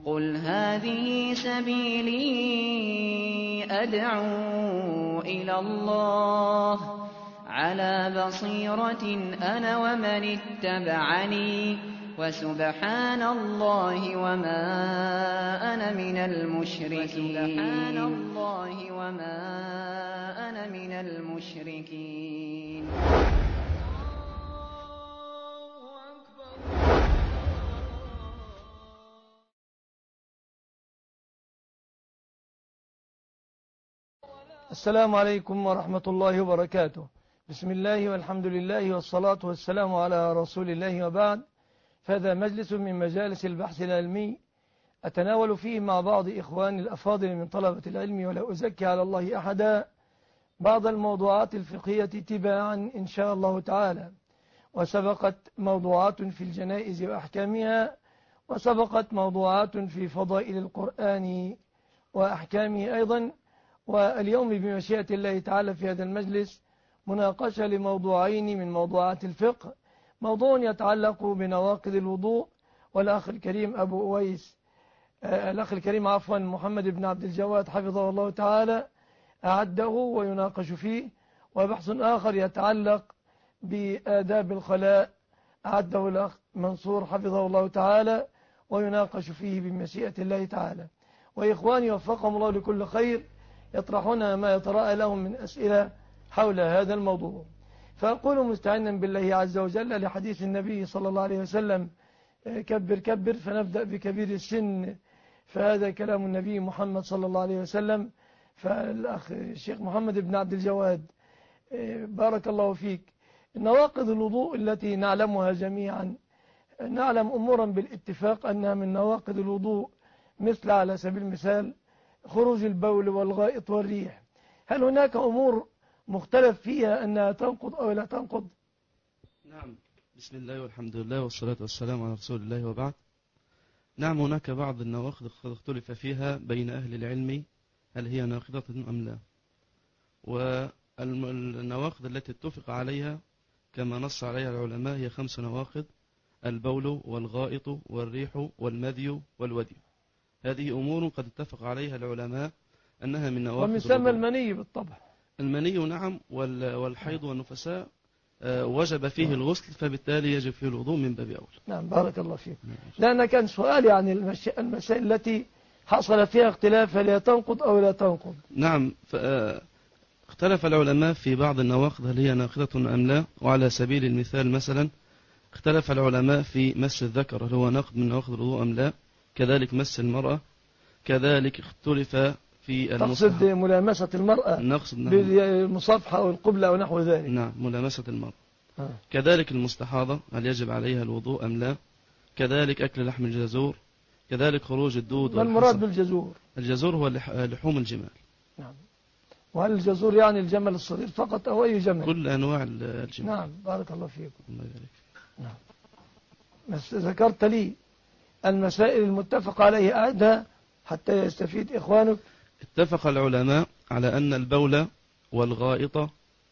قُلْ هَٰذِهِ سَبِيلِي أَدْعُو إِلَى اللَّهِ ۚ عَلَىٰ بَصِيرَةٍ أَنَا وَمَنِ اتَّبَعَنِي ۖ وَسُبْحَانَ اللَّهِ وَمَا أَنَا مِنَ الْمُشْرِكِينَ. السلام عليكم ورحمة الله وبركاته. بسم الله والحمد لله والصلاة والسلام على رسول الله، وبعد. فهذا مجلس من مجالس البحث العلمي أتناول فيه مع بعض إخواني الأفاضل من طلبة العلم، ولا أزكي على الله أحدا، بعض الموضوعات الفقهية تباعا إن شاء الله تعالى. وسبقت موضوعات في الجنائز وأحكامها، وسبقت موضوعات في فضائل القرآن وأحكامه أيضا. واليوم بمشيئة الله تعالى في هذا المجلس مناقشة لموضوعين من موضوعات الفقه. موضوع يتعلق بنواقض الوضوء، والأخ الكريم أبو أويس الأخ الكريم محمد بن عبد الجواد حفظه الله تعالى أعده ويناقش فيه. وبحث آخر يتعلق بآداب الخلاء أعده الأخ منصور حفظه الله تعالى ويناقش فيه بمشيئة الله تعالى. وإخواني وفقهم الله لكل خير يطرحون ما يتراءى لهم من أسئلة حول هذا الموضوع. فأقول مستعينا بالله عز وجل لحديث النبي صلى الله عليه وسلم: كبر كبر، فنبدأ بكبير السن، فهذا كلام النبي محمد صلى الله عليه وسلم. فالأخ الشيخ محمد بن عبد الجواد بارك الله فيك، نواقض الوضوء التي نعلمها جميعا، نعلم أمورا بالاتفاق أنها من نواقض الوضوء، مثل على سبيل المثال خروج البول والغائط والريح. هل هناك أمور مختلف فيها أنها تنقض أو لا تنقض؟ نعم، بسم الله والحمد لله والصلاة والسلام على رسول الله، وبعد. نعم، هناك بعض النواقض اختلف فيها بين أهل العلم هل هي ناقضة أم لا. والنواقض التي اتفق عليها كما نص عليها العلماء هي 5 نواقض: البول والغائط والريح والمذي والودي. هذه أمور قد اتفق عليها العلماء أنها من نواقض الوضوء. ومسمى المني بالطبع. المني نعم، والحيض والنفساء وجب فيه الغسل، فبالتالي يجب فيه الوضوء من باب أول. نعم بارك الله فيك. لأن كان سؤالي عن المسائل التي حصل فيها اختلاف هل هي تنقض أو لا تنقض. نعم، اختلف العلماء في بعض النواقض هل هي ناقضة أم لا. وعلى سبيل المثال مثلا اختلف العلماء في مس الذكر هل هو ناقض من نواقض الوضوء أم لا، كذلك مس المرأة، كذلك اختلف في تقصد ملامسة المرأة بالمصافحة أو القبلة أو نحو ذلك. نعم، ملامسة المرأة. كذلك المستحاضة هل يجب عليها الوضوء أم لا، كذلك أكل لحم الجزور، كذلك خروج الدود. ما المراد بالجزور؟ الجزور هو لحوم الجمال. نعم. وهل الجزور يعني الجمل الصغير فقط أو أي جمل؟ كل أنواع الجمال. نعم بارك الله فيكم. الله يبارك. نعم. بس ذكرت لي المسائل المتفق عليها أعدها حتى يستفيد إخوانك. اتفق العلماء على أن البول والغائط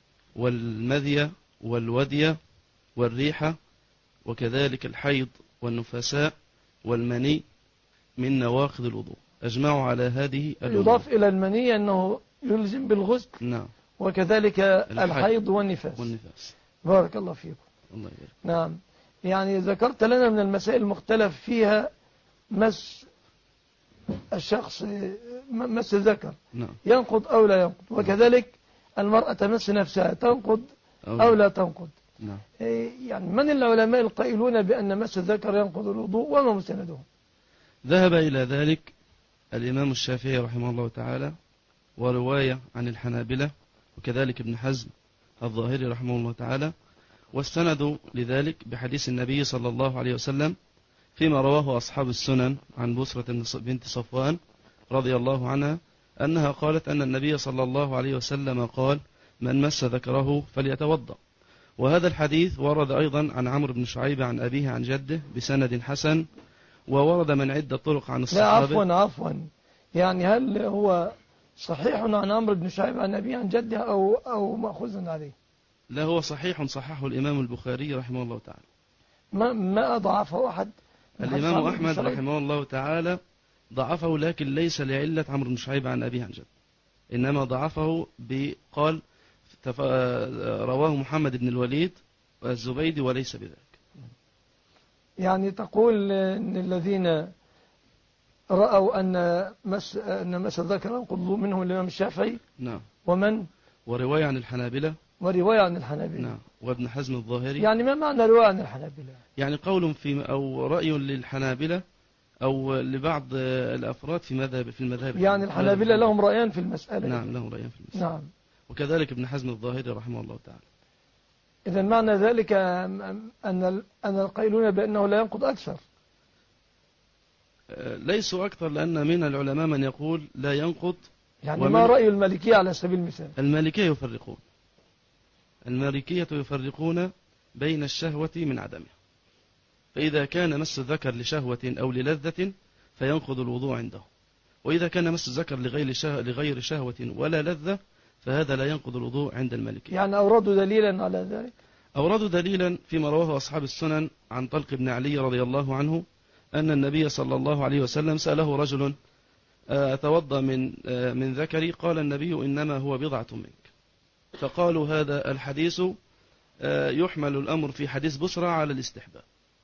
والمذي والودي والريح وكذلك الحيض والنفساء والمني من نواقض الوضوء، أجمعوا على هذه الأمور. يضاف إلى المني أنه يلزم بالغسل. نعم. وكذلك الحيض والنفاس. بارك الله فيكم. الله يبارك. نعم، يعني ذكرت لنا من المسائل المختلف فيها مس الشخص، مس الذكر. نعم. ينقض أو لا ينقض، وكذلك المرأة تمس نفسها تنقض أو لا تنقض. نعم. يعني من العلماء القائلون بأن مس الذكر ينقض الوضوء وما مستندهم؟ ذهب إلى ذلك الإمام الشافعي رحمه الله تعالى، ورواية عن الحنابلة، وكذلك ابن حزم الظاهري رحمه الله تعالى، واستندوا لذلك بحديث النبي صلى الله عليه وسلم فيما رواه أصحاب السنن عن بسرة بنت صفوان رضي الله عنها أنها قالت أن النبي صلى الله عليه وسلم قال: من مس ذكره فليتوضأ. وهذا الحديث ورد أيضا عن عمرو بن شعيب عن أبيه عن جده بسند حسن، وورد من عدة طرق عن الصحابة. لا عفوا يعني هل هو صحيح عن عمرو بن شعيب عن أبيه عن جده أو مأخوذ عليه؟ لا، هو صحيح، صححه الإمام البخاري رحمه الله تعالى. ما أضعفه أحد؟ الإمام أحمد رحمه الله تعالى ضعفه لكن ليس لعلة عمرو بن شعيب عن أبيه عن جد، إنما ضعفه بقال رواه محمد بن الوليد والزبيدي وليس بذلك. يعني تقول إن الذين رأوا أن مس الذكر ينقض منهم الإمام الشافعي. نعم. ومن؟ ورواية عن الحنابلة. ورواية عن الحنابلة. نعم. وابن حزم الظاهري. يعني ما معنى رواية عن الحنابلة؟ يعني قول في أو رأي للحنابلة أو لبعض الأفراد في المذاهب. يعني الحنابلة لهم رأيان في المسألة. نعم لهم رأيان في المسألة. نعم. وكذلك ابن حزم الظاهري رحمه الله تعالى. إذن معنى ذلك أن القائلون بأنه لا ينقض أكثر. ليسوا أكثر، لأن من العلماء من يقول لا ينقض. يعني ما رأي المالكية على سبيل المثال؟ المالكية يفرقون بين الشهوة من عدمها، فإذا كان مس الذكر لشهوة أو للذة فينقض الوضوء عنده، وإذا كان مس الذكر لغير شهوة ولا لذة فهذا لا ينقض الوضوء عند المالكية. يعني أوردوا دليلا على ذلك؟ أوردوا دليلا فيما رواه أصحاب السنن عن طلق بن علي رضي الله عنه أن النبي صلى الله عليه وسلم سأله رجل أتوضأ من ذكري؟ قال النبي إنما هو بضعة منك. فقالوا هذا الحديث يحمل الأمر في حديث بصرى على الاستحباب.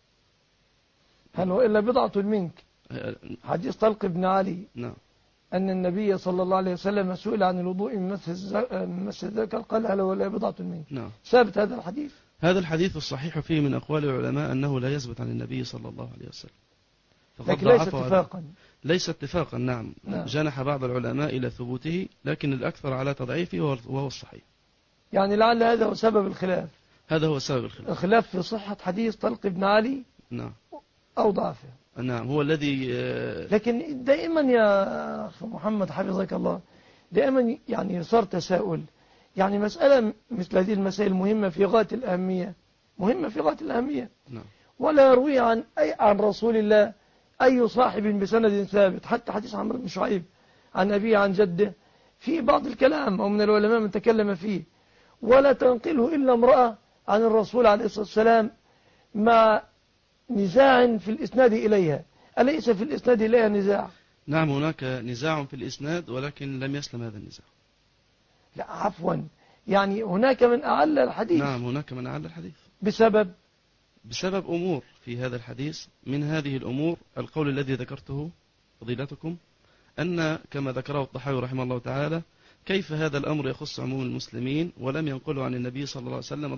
هل هو إلا بضعة منك؟ حديث طلق بن علي. نعم. أن النبي صلى الله عليه وسلم سئل عن الوضوء من مس الذكر قال هل هو إلا بضعة منك؟ نعم. ثابت هذا الحديث؟ هذا الحديث الصحيح فيه من أقوال العلماء أنه لا يثبت عن النبي صلى الله عليه وسلم. لكن ليس اتفاقا. ليس اتفاقا. نعم. جنح بعض العلماء إلى ثبوته لكن الأكثر على تضعيفه وهو الصحيح. يعني لعل هذا هو سبب الخلاف. هذا هو سبب الخلاف في صحة حديث طلق بن علي. نعم. أو ضعفه. نعم هو الذي لكن دائما يا أخي محمد حفظك الله دائما يعني صار تساؤل، يعني مسألة مثل هذه المسائل مهمة في غاية الأهمية، نعم. ولا يروي عن رسول الله أي صاحب بسند ثابت، حتى حديث عمرو بن شعيب عن أبيه عن جده في بعض الكلام أو من العلماء من تكلم فيه، ولا تنقله إلا امرأة عن الرسول عليه الصلاة والسلام مع نزاع في الإسناد إليها. أليس في الإسناد إليها نزاع؟ نعم هناك نزاع في الإسناد ولكن لم يسلم هذا النزاع. لا عفوا، يعني هناك من أعلى الحديث. نعم هناك من أعلى الحديث بسبب أمور في هذا الحديث. من هذه الأمور القول الذي ذكرته فضيلتكم أن كما ذكره الطحاوي رحمه الله تعالى كيف هذا الأمر يخص عموم المسلمين ولم ينقله عن النبي صلى الله عليه وسلم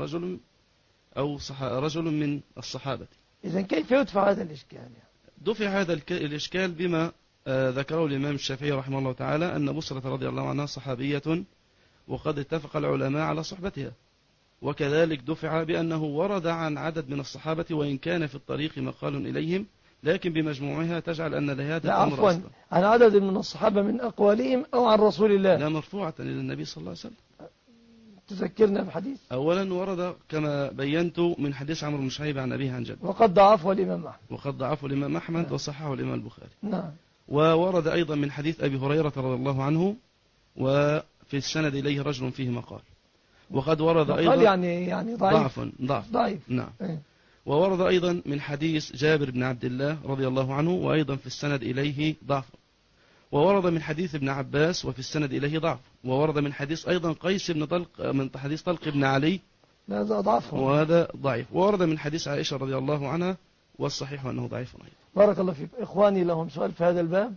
رجل من الصحابة. إذن كيف يدفع هذا الإشكال؟ دفع هذا الإشكال بما ذكره الإمام الشافعي رحمه الله تعالى أن بصرة رضي الله عنها صحابية وقد اتفق العلماء على صحبتها، وكذلك دفع بأنه ورد عن عدد من الصحابة وإن كان في الطريق مقال إليهم لكن بمجموعها تجعل أن لهذا الأمر أصلا. عن عدد من الصحابة من أقوالهم أو عن رسول الله؟ لا، مرفوعة إلى النبي صلى الله عليه وسلم. تذكرنا بحديث. أولا ورد كما بينت من حديث عمرو بن شعيب عن أبيه عن جد، وقد ضعفه الإمام أحمد. نعم. وصححه الإمام البخاري. نعم. وورد أيضا من حديث أبي هريرة رضي الله عنه وفي السند إليه رجل فيه مقال. وقد ورد أيضا يعني ضعيف. نعم. وورد أيضا من حديث جابر بن عبد الله رضي الله عنه وأيضا في السند إليه ضعف. وورد من حديث ابن عباس وفي السند إليه ضعف. وورد من حديث أيضا قيس بن طلق من حديث طلق بن علي هذا ضعف وهذا ضعيف. وورد من حديث عائشة رضي الله عنها والصحيح أنه ضعيف أيضا. بارك الله فيك. إخواني لهم سؤال في هذا الباب.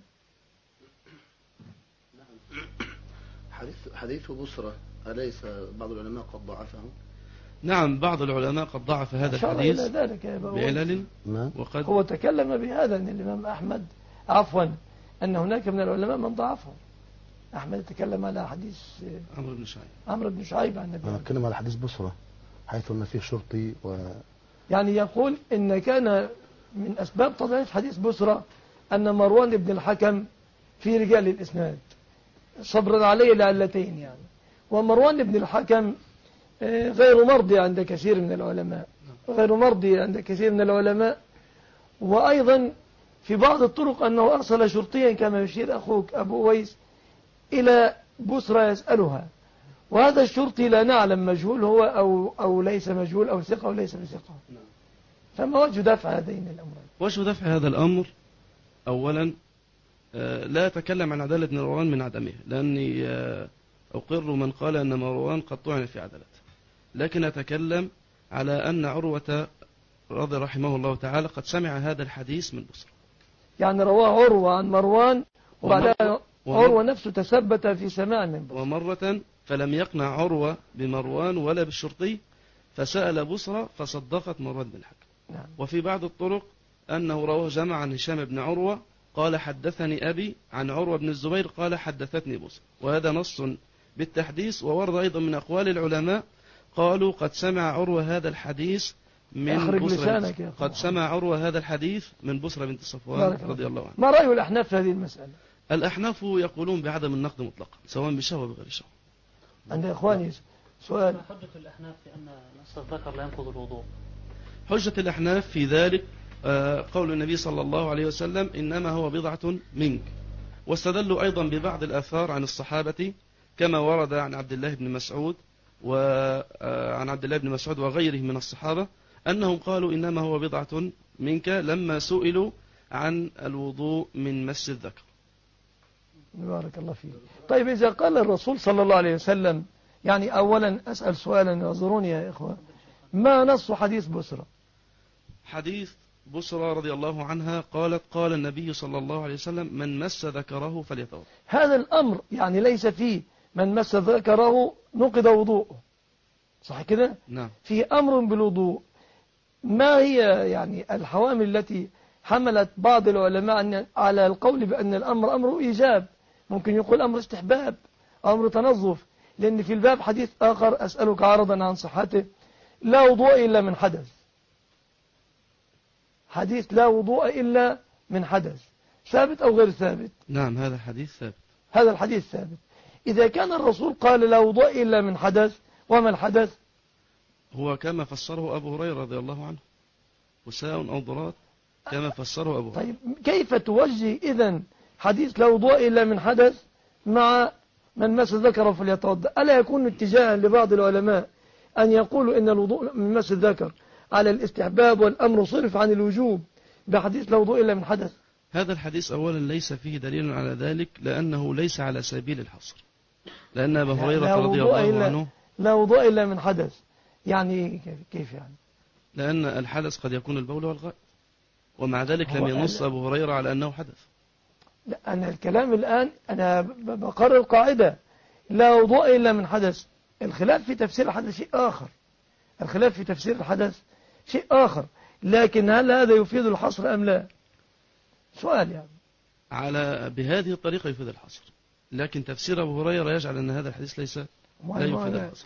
حديث بصرة أليس بعض العلماء قد ضعفه؟ نعم بعض العلماء قد ضعف هذا الحديث بعلل. وقد هو تكلم بهذا أن الإمام أحمد أن هناك من العلماء من ضعفه. أحمد تكلم على حديث عمرو بن شعيب عن النبي. أنا أتكلم على حديث بصرة حيث أن فيه شرطي يعني يقول إن كان من أسباب تضعيف حديث بصرة أن مروان بن الحكم في رجال الإسناد صبرا عليه لعلتين يعني. ومروان بن الحكم غير مرضي عند كثير من العلماء وأيضا في بعض الطرق أنه أرسل شرطيا كما يشير أخوك أبو ويس إلى بصرة يسألها، وهذا الشرطي لا نعلم مجهول هو أو ليس مجهول أو ثقة أو ليس بثقة. فما وجه دفع هذين الأمرين؟ وجه دفع هذا الأمر أولا لا أتكلم عن عدالة ابن مروان من عدمه، لأني أقر من قال أن مروان قد طعن في عدالته، لكن أتكلم على أن عروة رضي رحمه الله تعالى قد سمع هذا الحديث من بصرة. يعني رواه عروة عن مروان وبعدها عروة نفسه تثبت في سماع من بصرة. ومرة فلم يقنع عروة بمروان ولا بالشرطي فسأل بصرة فصدقت مروان بن الحكم. نعم. وفي بعض الطرق أنه رواه جمع عن هشام بن عروة قال حدثني أبي عن عروة بن الزبير قال حدثتني بصرة، وهذا نص بالتحديث. وورد أيضا من أقوال العلماء قالوا قد سمع عروة هذا الحديث من بصرة، قد سمع عروة هذا الحديث من بصرة بنت صفوان رضي الله عنها. ما رأي الأحناف في هذه المسألة؟ الأحناف يقولون بعدم النقد مطلقا سواء بشهوة بغير شهوة. عند إخواني سؤال. حجة الأحناف في أن نص الذكر لا ينقض الوضوء؟ حجة الأحناف في ذلك قول النبي صلى الله عليه وسلم إنما هو بضعة منك، واستدلوا أيضا ببعض الآثار عن الصحابة كما ورد عن عبد الله بن مسعود وعن عبد الله بن مسعود وغيره من الصحابة أنهم قالوا إنما هو بضعة منك لما سئلوا عن الوضوء من مس الذكر. بارك الله فيك. طيب إذا قال الرسول صلى الله عليه وسلم، يعني أولا أسأل سؤالا اعذروني يا إخوة، ما نص حديث بصرة؟ حديث بصرة رضي الله عنها قالت قال النبي صلى الله عليه وسلم من مس ذكره فليتوضأ. هذا الأمر يعني ليس فيه من مس ذكره نقض وضوءه، صح كده؟ نعم. فيه أمر بالوضوء. ما هي يعني الحوامل التي حملت بعض العلماء على القول بأن الأمر أمر إيجاب؟ ممكن يقول أمر استحباب، أمر تنظف، لأن في الباب حديث آخر أسألك عرضا عن صحته، لا وضوء إلا من حدث. حديث لا وضوء إلا من حدث، ثابت أو غير ثابت؟ نعم هذا الحديث ثابت. هذا الحديث ثابت. إذا كان الرسول قال لا وضوء إلا من حدث، وما الحدث؟ هو كما فسره أبو هريرة رضي الله عنه، وساء أو ضرات كما فسره أبو هريرة. طيب كيف توجه إذن حديث لا وضوء إلا من حدث مع من مس ذكره فليتوضأ؟ ألا يكون اتجاها لبعض العلماء أن يقولوا إن الوضوء من مس الذكر على الاستحباب والأمر صرف عن الوجوب بحديث لا وضوء إلا من حدث؟ هذا الحديث أولا ليس فيه دليل على ذلك، لأنه ليس على سبيل الحصر، لأن أبا هريرة رضي الله عنه لا وضوء إلا من حدث، يعني كيف يعني؟ لأن الحدث قد يكون البول والغائط، ومع ذلك لم ينص أبو هريرة على أنه حدث. لا، أنا الكلام الآن أنا بقرر قاعدة لا وضوء إلا من حدث. الخلاف في تفسير الحدث شيء آخر، الخلاف في تفسير الحدث شيء آخر، لكن هل هذا يفيد الحصر أم لا؟ سؤال يعني. بهذه الطريقة يفيد الحصر، لكن تفسير أبو هريرة يجعل أن هذا الحديث لا يفيد الحصر.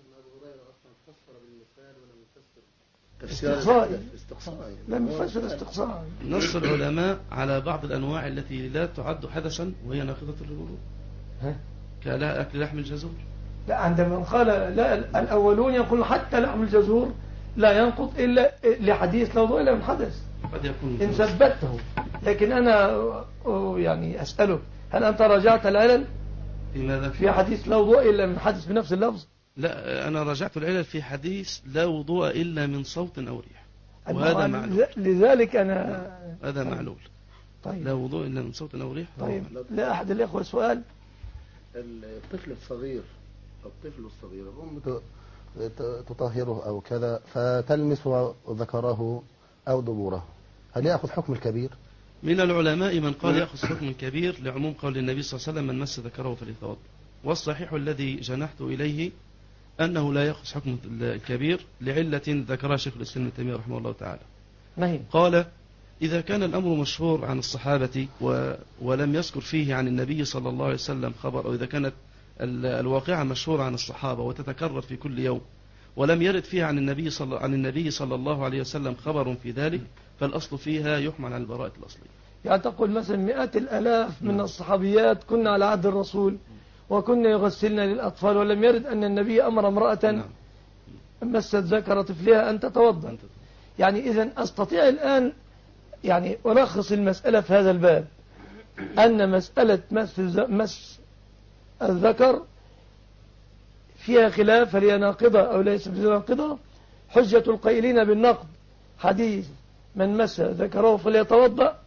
استقصائي لم يفسر استقصائي. نص العلماء على بعض الأنواع التي لا تعد حدثا وهي ناقضة للوضوء، كأكل لحم الجزور. لا، عندما قال لا الأولون يقول حتى لحم الجزور لا ينقض إلا لحديث لا وضوء إلا من حدث قد يكون إن ثبته. لكن أنا يعني أسألك، هل أنت راجعت العلل في ماذا؟ في حديث لا وضوء إلا من حدث بنفس اللفظ؟ لا، أنا راجعت العلل في حديث لا وضوء إلا من صوت أو ريح، وهذا معلول. لذلك أنا هذا معلول. طيب. لا وضوء إلا من صوت أو ريح. طيب لا أحد الإخوة سؤال. الطفل الصغير الأم تطهره أو كذا فتلمس ذكره أو دبوره، هل يأخذ حكم الكبير؟ من العلماء من قال يأخذ حكم الكبير لعموم قول النبي صلى الله عليه وسلم من مس ذكره فليتوضأ، والصحيح الذي جنحت إليه أنه لا يأخذ حكم الكبير لعلة ذكرها شيخ الإسلام ابن تيمية رحمه الله تعالى. ما هي؟ قال إذا كان الأمر مشهور عن الصحابة ولم يذكر فيه عن النبي صلى الله عليه وسلم خبر، أو إذا كانت الواقعة مشهورة عن الصحابة وتتكرر في كل يوم ولم يرد فيها عن النبي صلى الله عليه وسلم خبر في ذلك، فالأصل فيها يحمل على البراءة الأصلية. يعني تقول مثلا مئات الآلاف من الصحابيات كنا على عهد الرسول وكنا يغسلنا للأطفال ولم يرد أن النبي أمر امرأة مست ذكر طفلها أن تتوضأ. يعني إذن أستطيع الآن يعني ألخص المسألة في هذا الباب أن مسألة مس الذكر فيها خلاف، هل هي ناقضة أو ليس بناقضة. حجة القائلين بالنقض حديث من مس ذكره فليتوضأ،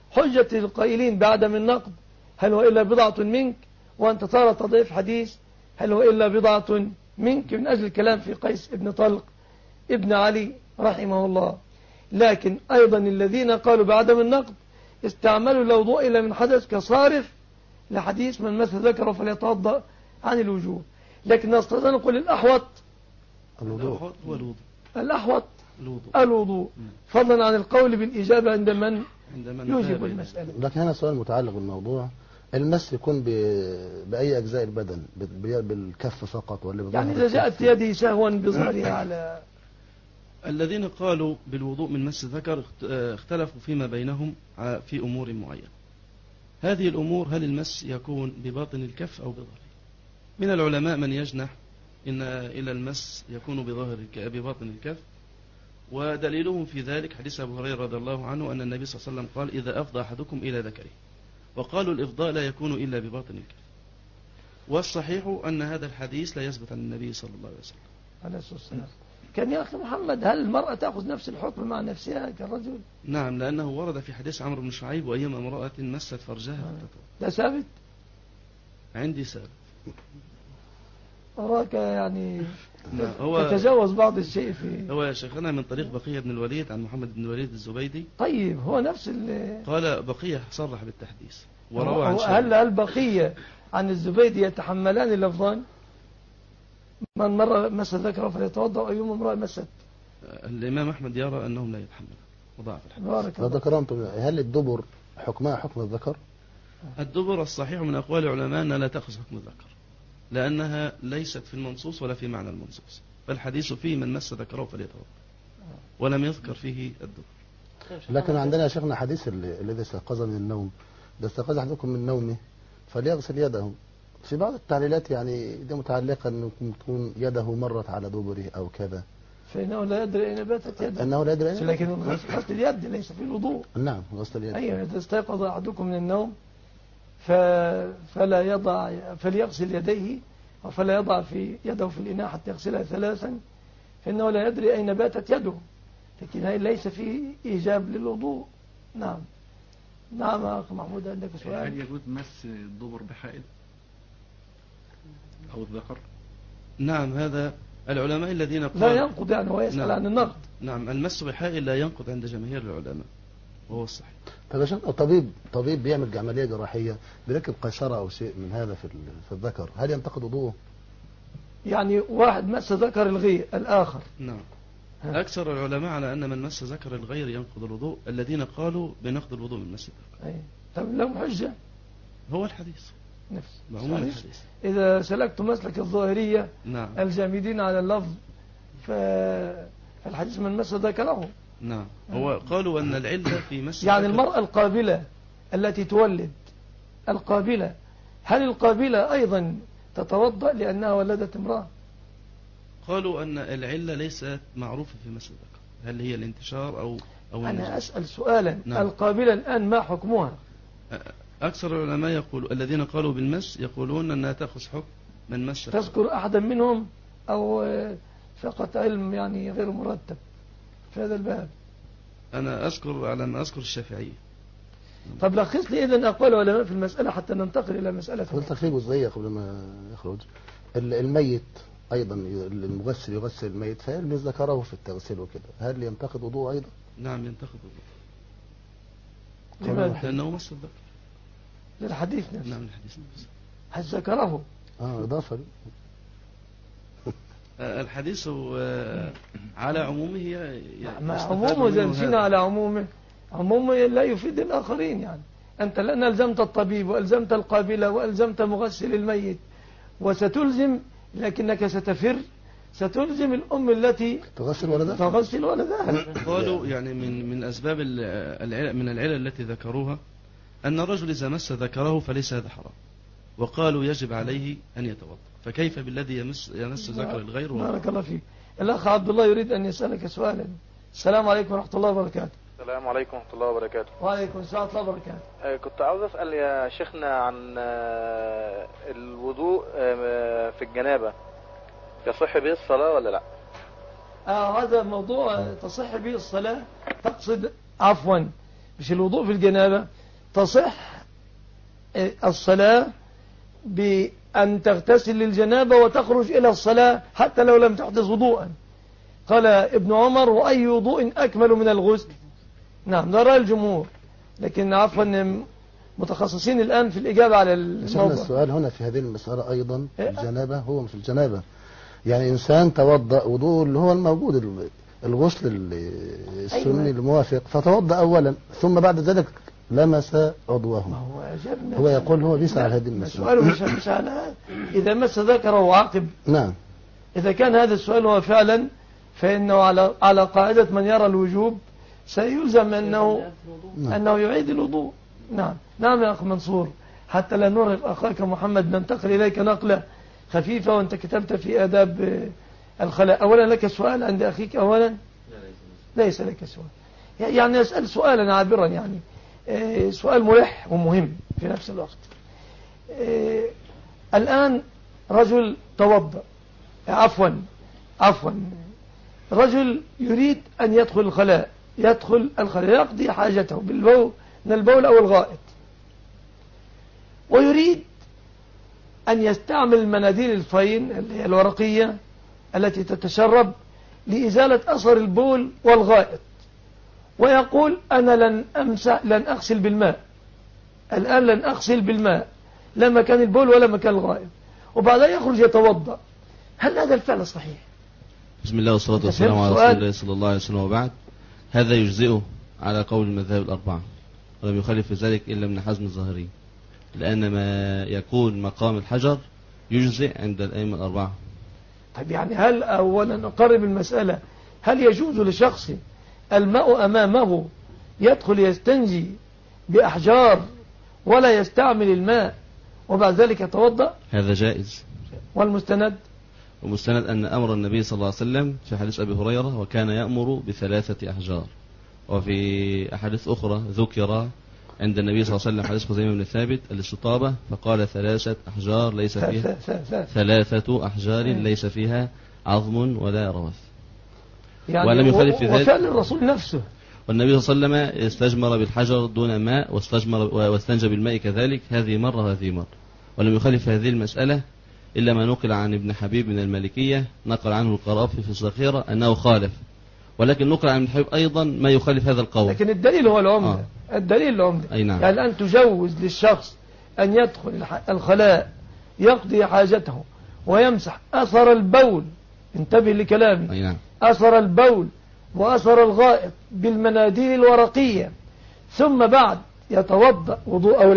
حجة القائلين بعدم النقد هل هو إلا بضعة منك، وأنت ترى تضعيف حديث هل هو إلا بضعة منك من أجل الكلام في قيس ابن طلق ابن علي رحمه الله. لكن أيضا الذين قالوا بعدم النقد استعملوا لا وضوء إلا من حدث كصارف لحديث من مس ذكره فليتوضأ عن الوجوب. لكن نستطيع نقول الأحوط الوضوء هو الوضوء، الأحوط الوضوء فضلا عن القول بالإجابة عند من يوجب المسألة. لكن هنا سؤال متعلق بالموضوع، المس يكون بأي أجزاء البدن، بالكف فقط ولا بظهر يعني إذا جاءت يدي سهوا بظهرها على الذين قالوا بالوضوء من مس الذكر اختلفوا فيما بينهم في أمور معينة. هذه الأمور هل المس يكون بباطن الكف أو بظهره؟ من العلماء من يجنح إن إلى المس يكون بباطن الكف، ودليلهم في ذلك حديث أبو هريرة رضي الله عنه أن النبي صلى الله عليه وسلم قال إذا أفضى أحدكم إلى ذكره، وقالوا الإفضاء لا يكون إلا بباطن الكف. والصحيح أن هذا الحديث لا يثبت عن النبي صلى الله عليه وسلم عليه الصلاة والسلام. كان يا أخي محمد هل المرأة تأخذ نفس الحكم مع نفسها كالرجل؟ نعم، لأنه ورد في حديث عمرو بن شعيب وأيما امرأة مست فرجها ده ثابت؟ عندي ثابت. أراك يعني هو تتجاوز بعض الشيء في هو يا شيخنا من طريق بقية بن الوليد عن محمد بن الوليد الزبيدي. طيب هو نفس قال بقية صرح بالتحديث وروى عن هل بقية عن الزبيدي يتحملان اللفظان؟ من مرة مس ذكره فليتوضأ وأيما امرأة مست؟ الإمام أحمد يرى أنهم لا يتحملون وضعف الحديث. لو ذكرتم هل الدبر حكمها حكم الذكر؟ الدبر الصحيح من أقوال العلماء أنها لا تأخذ حكم الذكر، لأنها ليست في المنصوص ولا في معنى المنصوص، فالحديث فيه من مس ذكره فليتوضأ ولم يذكر فيه الدبر. لكن عندنا يا شيخنا حديث الذي استيقظ من النوم، إذا استيقظ أحدكم من نومه فليغسل يده. في بعض التعليلات يعني دي متعلقة أن تكون يده مرت على دبره أو كذا، فإنه لا يدري أين باتت يده. أنه لا يدري أين، لكن غسل اليد ليس في الوضوء. نعم غسل اليد. أيوة، إذا استيقظ أحدكم من النوم فليغسل يديه، أو فلا يضع في يده في الإناء حتى يغسلها 3، فإنه لا يدري أين باتت يده. لكن هذا ليس فيه إيجاب للوضوء. نعم نعم أخي محمود عندك سؤال. هل يجوز مس الدبر بحائل أو الذكر؟ نعم، هذا العلماء الذين لا ينقض، يعني هو يسأل عن النقد. نعم، المس بحائل لا ينقض عند جماهير العلماء وهو الصحيح. طب عشان طبيب بيعمل عملية جراحية بيركب قيصرة أو شيء من هذا في الذكر، هل ينتقد وضوءه؟ يعني واحد مس ذكر الغير الآخر. نعم، أكثر العلماء على أن من مس ذكر الغير ينقض الوضوء، الذين قالوا بنقض الوضوء من مس الذكر. طب لهم حجة؟ هو الحديث نفس الحديث. إذا سلكت مسلك الظاهرية نعم الجامدين على اللفظ فالحديث من مس ذكره. نعم، هو قالوا أن العلة في مس يعني المرأة القابلة التي تولد القابلة، هل القابلة أيضا تتوضأ لأنها ولدت امرأة؟ قالوا أن العلة ليست معروفة في مس الذكر، هل هي الانتشار أو أنا أسأل سؤالا. نعم. القابلة الآن ما حكمها؟ أكثر العلماء يقولوا الذين قالوا بالمس يقولون أنها تأخذ حكم من مس. تذكر أحدا منهم أو فقط علم يعني غير مرتب في هذا الباب؟ أنا أذكر على ما أذكر الشافعية. طب لخص لي إذن أقوال العلماء في المسألة حتى ننتقل إلى مسألة. قلت في جزئية قبل ما يخرج. الميت أيضا المغسل يغسل الميت فيلمس ذكره في التغسيل وكده، هل ينتقد وضوء أيضا؟ نعم ينتقد وضوء. لماذا؟ لأنه مس الذكر. للحديث نفسه. نعم الحديث نفسه. هل ذكره؟ إضافة. الحديث على عمومه عمومه إذا مشينا على عمومه لا يفيد الآخرين. يعني أنت لأن ألزمت الطبيب وألزمت القابلة وألزمت مغسل الميت وستلزم، لكنك ستلزم الأم التي تغسل ولدها. قالوا يعني من أسباب من العلل التي ذكروها أن الرجل إذا مس ذكره فليس هذا حرام، وقالوا يجب عليه أن يتوضأ، فكيف بالذي يمس ذكر الغير؟ بارك الله فيك. الأخ عبد الله يريد أن يسألك سؤالا. السلام عليكم ورحمة الله وبركاته. السلام عليكم ورحمة الله وبركاته. وعليكم السلام ورحمة الله وبركاته. كنت عاوز أسأل يا شيخنا عن الوضوء في الجنابة يصح به الصلاة ولا لا؟ هذا موضوع تصح به الصلاة. تقصد عفوا مش الوضوء في الجنابة، تصح الصلاة بأن تغتسل للجنابة وتخرج إلى الصلاة حتى لو لم تحدث وضوءا. قال ابن عمر: وأي وضوء أكمل من الغسل؟ نعم، ده رأي الجمهور، لكن عفوا متخصصين الآن في الإجابة على الموضوع. السؤال هنا في هذه المسألة أيضا الجنابة، هو مش الجنابة يعني إنسان توضأ وضوء اللي هو الموجود الغسل السني الموافق، فتوضأ أولا ثم بعد ذلك لمس عضوه، هو يقول هو بيسأل على هذه المسألة. سؤاله مش على إذا مس ذكره وعقب. نعم، إذا كان هذا السؤال هو فعلا، فإنه على قاعدة من يرى الوجوب سيلزم أنه يعيد الوضوء. نعم نعم يا أخ منصور، حتى لا نرهق أخاك محمد، ننتقل إليك نقلة خفيفة وأنت كتبت في آداب الخلاء. أولا لك سؤال عند أخيك؟ أولا ليس لك سؤال، يعني أسأل سؤالا عابرا، يعني سؤال ملح ومهم في نفس الوقت. الآن رجل توضأ، عفوا رجل يريد أن يدخل الخلاء، يقضي حاجته من البول أو الغائط، ويريد أن يستعمل المناديل الفين اللي هي الورقية التي تتشرب لإزالة أثر البول والغائط، ويقول: أنا لن أغسل بالماء الآن، لن أغسل بالماء لا مكان البول ولا مكان الغائط، وبعدها يخرج يتوضأ. هل هذا الفعل صحيح؟ بسم الله والصلاة والسلام على رسول الله صلى الله عليه وسلم، وبعد. هذا يجزئه على قول المذاهب الأربعة، ولم يخالف في ذلك إلا ابن حزم الظاهري، لأن ما يكون مقام الحجر يجزئ عند الأئمة الأربعة. طيب يعني هل أولا نقرب المسألة، هل يجوز لشخص الماء أمامه يدخل يستنجي بأحجار ولا يستعمل الماء وبعد ذلك يتوضأ؟ هذا جائز. والمستند أن أمر النبي صلى الله عليه وسلم في حديث أبي هريرة: وكان يأمر ب3 أحجار. وفي أحاديث أخرى ذكر عند النبي صلى الله عليه وسلم حديث خزيمة بن ثابت الاستطابة، فقال 3 أحجار ليس فيها 3 أحجار ليس فيها عظم ولا روث. يعني ولم يخالف في ذلك وفعل الرسول نفسه. والنبي صلى الله عليه وسلم استجمر بالحجر دون ماء، واستنجى بالماء كذلك، هذه مرة وهذه مرة. ولم يخالف في هذه المسألة إلا ما نقل عن ابن حبيب من المالكية، نقل عنه القرافي في الذخيرة أنه خالف، ولكن نقل عن ابن حبيب أيضا ما يخالف هذا القول. لكن الدليل هو العمدة. الدليل العمدة. أي نعم. يعني الآن تجوز للشخص أن يدخل الخلاء يقضي حاجته ويمسح أثر البول، انتبه لكلامي. أي نعم. أثر البول وأثر الغائط بالمناديل الورقية، ثم بعد يتوضأ وضوءه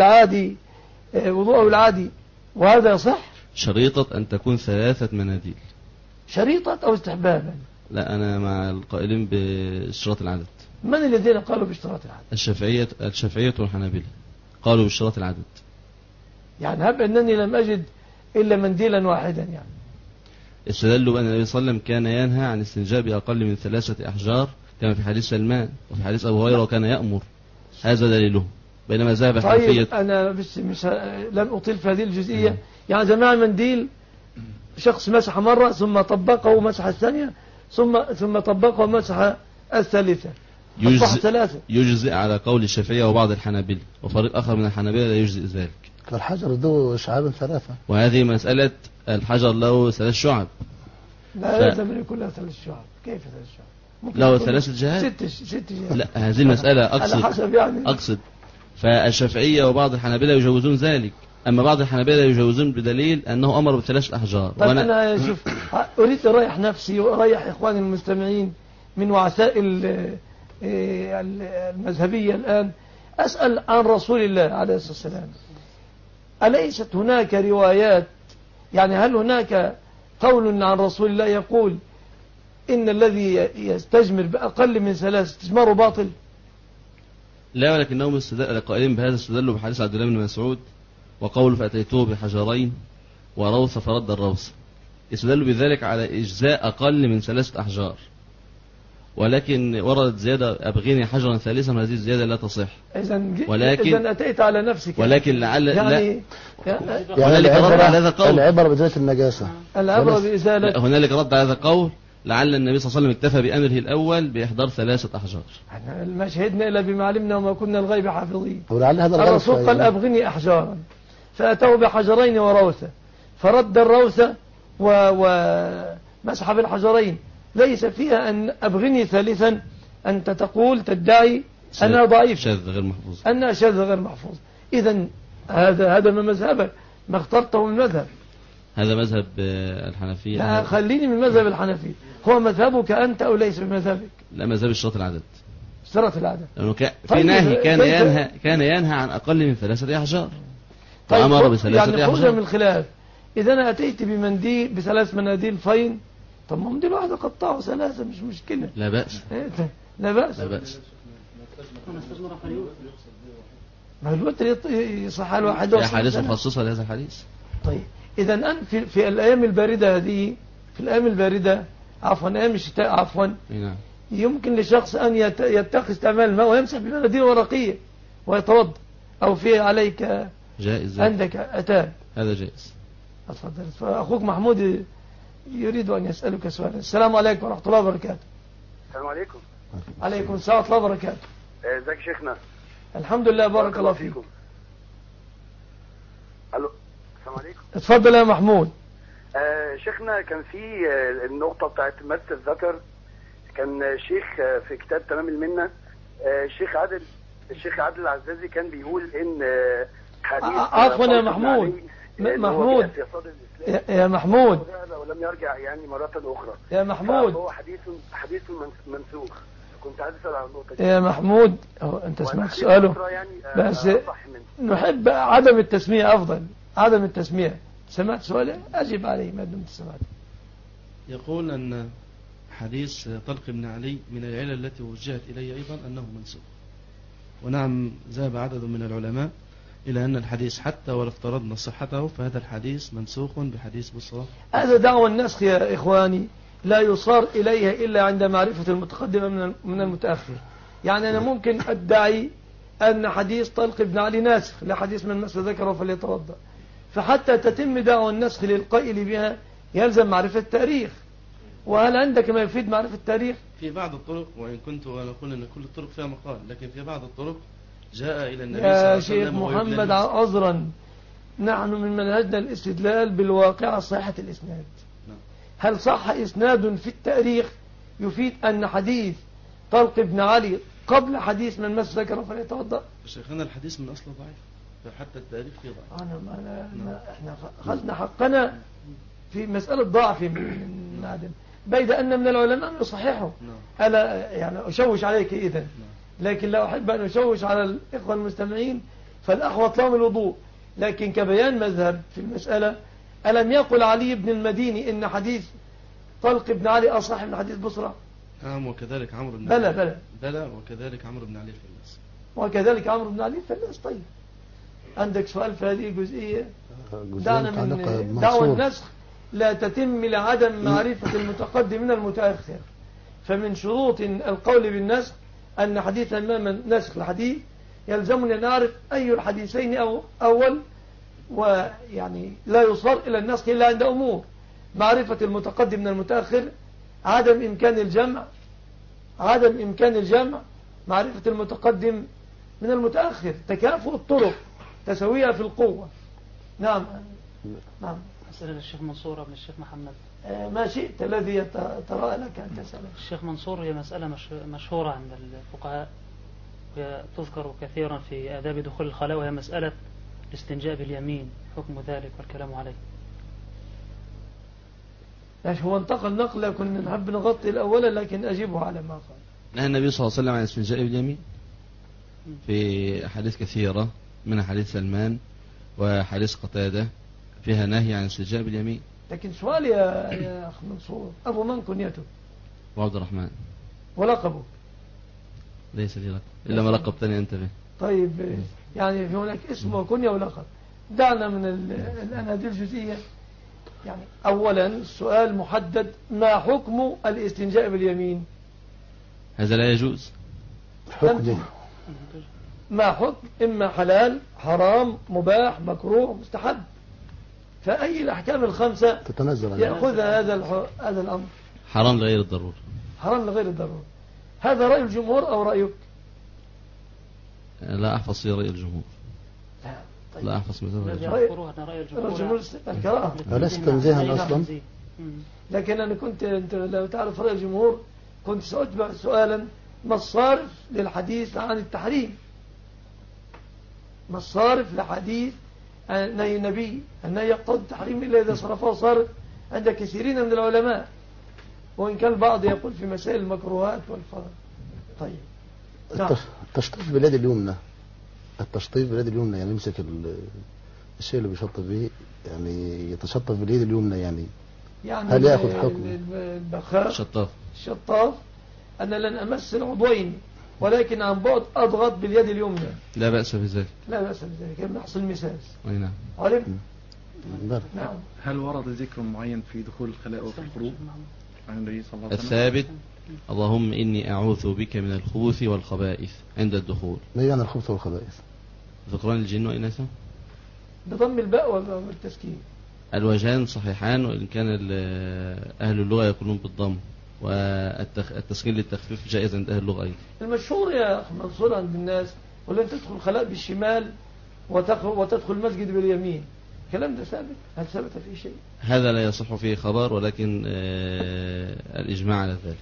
العادي، وهذا يصح. شريطة أن تكون 3 مناديل. شريطة أو استحبابا؟ لا، أنا مع القائلين باشتراط العدد. من الذين قالوا باشتراط العدد؟ الشافعية والحنابلة قالوا باشتراط العدد. يعني هب أنني لم أجد إلا منديلا واحدا، يعني استدلوا بأن النبي صلى الله عليه وسلم كان ينهى عن استنجاء بأقل من 3 أحجار، كما في حديث سلمان وفي حديث أبو هريرة وكان يأمر، هذا دليله. بينما ذهب حنفية. طيب أنا مش لن أطيل في هذه الجزئية. يعني جماعة منديل، شخص مسح مرة ثم طبقه ومسح الثانية ثم طبقه ومسح الثالثة، يجزئ على قول الشافعية وبعض الحنابلة، وفريق آخر من الحنابلة لا يجزئ ذلك. الحجر ذو شعاب 3، وهذه مسألة الحجر له 3 شعب. لا لازم يكون له 3 شعب. كيف 3 شعب؟ له 3 جهات. 6 جهات. لا، هذه المسألة يعني. أقصد فالشافعية وبعض الحنابلة يجوزون ذلك، أما بعض الحنابلة يجوزون بدليل أنه أمر ب3 أحجار. طيب أنا شوف، أريد أريح نفسي وأريح إخواني المستمعين من وعسائل المذهبية الآن. أسأل عن رسول الله عليه الصلاة والسلام، أليست هناك روايات، يعني هل هناك قول عن رسول الله يقول إن الذي يستجمر بأقل من 3 استجماره باطل؟ لا، ولكنهم قائلين بهذا استدلوا بحديث عبد الله بن مسعود وقوله فأتيته بحجرين وروث فرد الروث، استدلوا بذلك على إجزاء أقل من 3 أحجار، ولكن وردت زيادة أبغيني حجرا ثالثا، وهذه الزيادة لا تصح. إذن أتيت على نفسك. ولكن لعل يعني هنالك رد على هذا القول. العبرة بإزالة النجاسة. العبرة بإزالة. هنالك رد على هذا القول، لعل النبي صلى الله عليه وسلم اكتفى بأمره الأول بإحضار 3 أحجار. احنا ما شهدنا إلا بما علمنا وما كنا الغيب حافظين. ولعل هذا الغرض الرسول قال أبغني أحجارا فأتوا بحجرين وروثة فرد الروثة ومسح بالحجرين. ليس فيها أن أبغني ثالثا أنت تقول تدعي أنا ضعيف شاذ غير محفوظ، أنا شاذ غير محفوظ. إذن هذا من مذهبك، ما اخترته من مذهب. هذا مذهب الحنفية. لا خليني من مذهب الحنفية. هو مذهبك أنت أو ليس بمذهبك؟ لا، مذهب اشتراط العدد. اشتراط العدد لأنه في طيب نهي كان ينهى عن أقل من 3 أحجار. طيب وأمر ب3 يعني خرج أحجار. من الخلاف. إذا أنا أتيت بمنديل ب3 مناديل فين، طب منديل واحد قطعه 3 مش مشكلة. لا بأس. لا بأس. لا بأس. ما الوتر يصح له واحد. في أحاديث مخصصة لهذا الحديث. طيب إذا أنت في الأيام الباردة هذه، في الأيام الباردة عفوا أيام الشتاء عفوا، نعم، يمكن لشخص أن يتخذ استعمال الماء ويمسح بمناديل ورقية ويتوضا، أو في عليك جائز، عندك أتان، هذا جائز. أتفضل. فأخوك محمود يريد أن يسألك سؤالا. السلام عليكم ورحمة الله وبركاته. السلام عليكم. عليكم السلام ورحمة الله وبركاته. ازيك يا شيخنا؟ الحمد لله بارك الله فيكم. الو السلام عليكم. اتفضل يا محمود. شيخنا كان في النقطة بتاعت مس الذكر، كان شيخ في كتاب تمام المنة الشيخ عادل العزازي كان بيقول ان حديث عفوا يا محمود يا محمود ولم يرجع يعني مرة أخرى يا محمود، هو حديث منسوخ. كنت عايز أسأل عن النقطة دي يا محمود. أنت سمعت سؤاله يعني بس نحب عدم التسمية أفضل، عدم التسمية. سمعت سؤاله أجب عليه ما دمت سمعت. يقول أن حديث طلق بن علي من العلل التي وجهت إلي أيضا أنه منسوخ. ونعم ذهب عدد من العلماء إلى أن الحديث حتى ولو افترضنا صحته فهذا الحديث منسوخ بحديث بصرة. هذا دعوى النسخ يا إخواني لا يصار إليها إلا عند معرفة المتقدم من المتأخر. يعني أنا ممكن أدعي أن حديث طلق بن علي ناسخ لحديث من مس ذكره فليتوضأ، فحتى تتم دعوى النسخ للقائل بها يلزم معرفة التاريخ. وهل عندك ما يفيد معرفة التاريخ؟ في بعض الطرق، وإن كنت أنا أقول أن كل الطرق فيها مقال، لكن في بعض الطرق جاء إلى النبي صلى الله عليه وسلم. يا شيخ محمد عذرا، نحن من منهجنا الاستدلال بالواقع صحة الإسناد. هل صح إسناد في التاريخ يفيد أن حديث طلق بن علي قبل حديث من مس ذكره فليتوضأ؟ شيخنا الحديث من أصله ضعيف، فحتى التاريخ فيه ضعيف. احنا خذنا حقنا في مسألة ضعف من عدم، بيد أن من العلماء يصححوا. ألا يعني أشوش عليك إذن، لكن لا أحب أن أشوش على الإخوة المستمعين، فالأحوط لهم الوضوء. لكن كبيان مذهب في المسألة، ألم يقل علي بن المديني إن حديث طلق بن علي أصح من حديث بصرة؟ نعم، وكذلك عمرو بن علي. بلى وكذلك عمرو بن علي الفلاس. وكذلك عمرو بن علي الفلاس. طيب عندك سؤال في هذه الجزئية؟ دعنا من دعوى النسخ لا تتم لعدم معرفة المتقدم من المتأخر. فمن شروط القول بالنسخ أن حديثا ما نسخ الحديث يلزمني أن أعرف أي الحديثين أول، ويعني لا يصار إلى النسخ إلا عند أمور: معرفة المتقدم من المتأخر، عدم إمكان الجمع، معرفة المتقدم من المتأخر، تكافؤ الطرق، تسويها في القوة. نعم. أسأل الشيخ منصور ابن الشيخ محمد ما شئت الذي ترى لك أن تسأله. الشيخ منصور، هي مسألة مشهورة عند الفقهاء وتذكر كثيرا في آداب دخول الخلاء، وهي مسألة الاستنجاء باليمين، حكم ذلك والكلام عليه. هو انتقل نقلة كنا نحب نغطي الأول، لكن أجيبه على ما قال. نهى النبي صلى الله عليه وسلم عن الاستنجاء باليمين في أحاديث كثيرة، من حديث سلمان وحديث قتادة فيها نهي عن الاستنجاء باليمين. لكن سؤال يا أخ منصور، أبو من كنيته؟ وعبد الرحمن. ولقبه؟ ليس لي لقب إلا ما لقبتني أنت به. طيب يعني في هناك اسم وكنية ولقب. دعنا من الأناديل الجزئية. يعني أولا السؤال محدد: ما حكم الاستنجاء باليمين؟ هذا لا يجوز. ما حكم؟ إما حلال، حرام، مباح، مكروه، مستحب. فأي الأحكام الخمسة تتنزل يأخذ هذا الأمر؟ حرام لغير الضرورة. حرام لغير الضرورة. هذا رأي الجمهور أو رأيك؟ لا أحفظ في رأي الجمهور. طيب. لا أحفظ مثل رأي الذي الجمهور. يذكره أن رأي الجمهور الكراهة. أليس تنزيها أصلا؟ لكن أنا كنت، أنت لو تعرف رأي الجمهور كنت سأتبع سؤالا: ما الصارف للحديث عن التحريم؟ ما الصارف لحديث نهي النبي أنه يقتضي التحريم إلا إذا صرفه صارف عند كثيرين من العلماء، وإن كان البعض يقول في مسائل المكروهات والفرض. طيب نعم. التشطيف باليد اليمنى، التشطيف باليد اليمنى يعني يمسك الشيء اللي بيشطف به، يعني يتشطف باليد اليمنى، يعني هل يأخذ حكم البخاء شطاف الشطاف أنا لن أمس العضوين ولكن عن بعد أضغط باليد اليمنى؟ لا بأس بذلك. لا بأس بذلك، ابن حصل المساس. أي نعم. علم. نعم. هل ورد ذكر معين في دخول الخلاء وفي الخروج عن النبي صلى الله عليه وسلم؟ الثابت: اللهم إني أعوذ بك من الخبث والخبائث عند الدخول. ما يعني الخبث والخبائث؟ ذكران الجن وإناثه بضم الباء والتسكين. الوجهان صحيحان، وإن كان أهل اللغة يقولون بالضم، والتسكين للتخفيف جائز عند أهل اللغة أيضا. المشهور يا أخي منصور عند الناس ولن تدخل خلاء بالشمال وتدخل المسجد باليمين، الكلام ده ثابت؟ هل ثبت فيه شيء؟ هذا لا يصح فيه خبر، ولكن الإجماع على ذلك،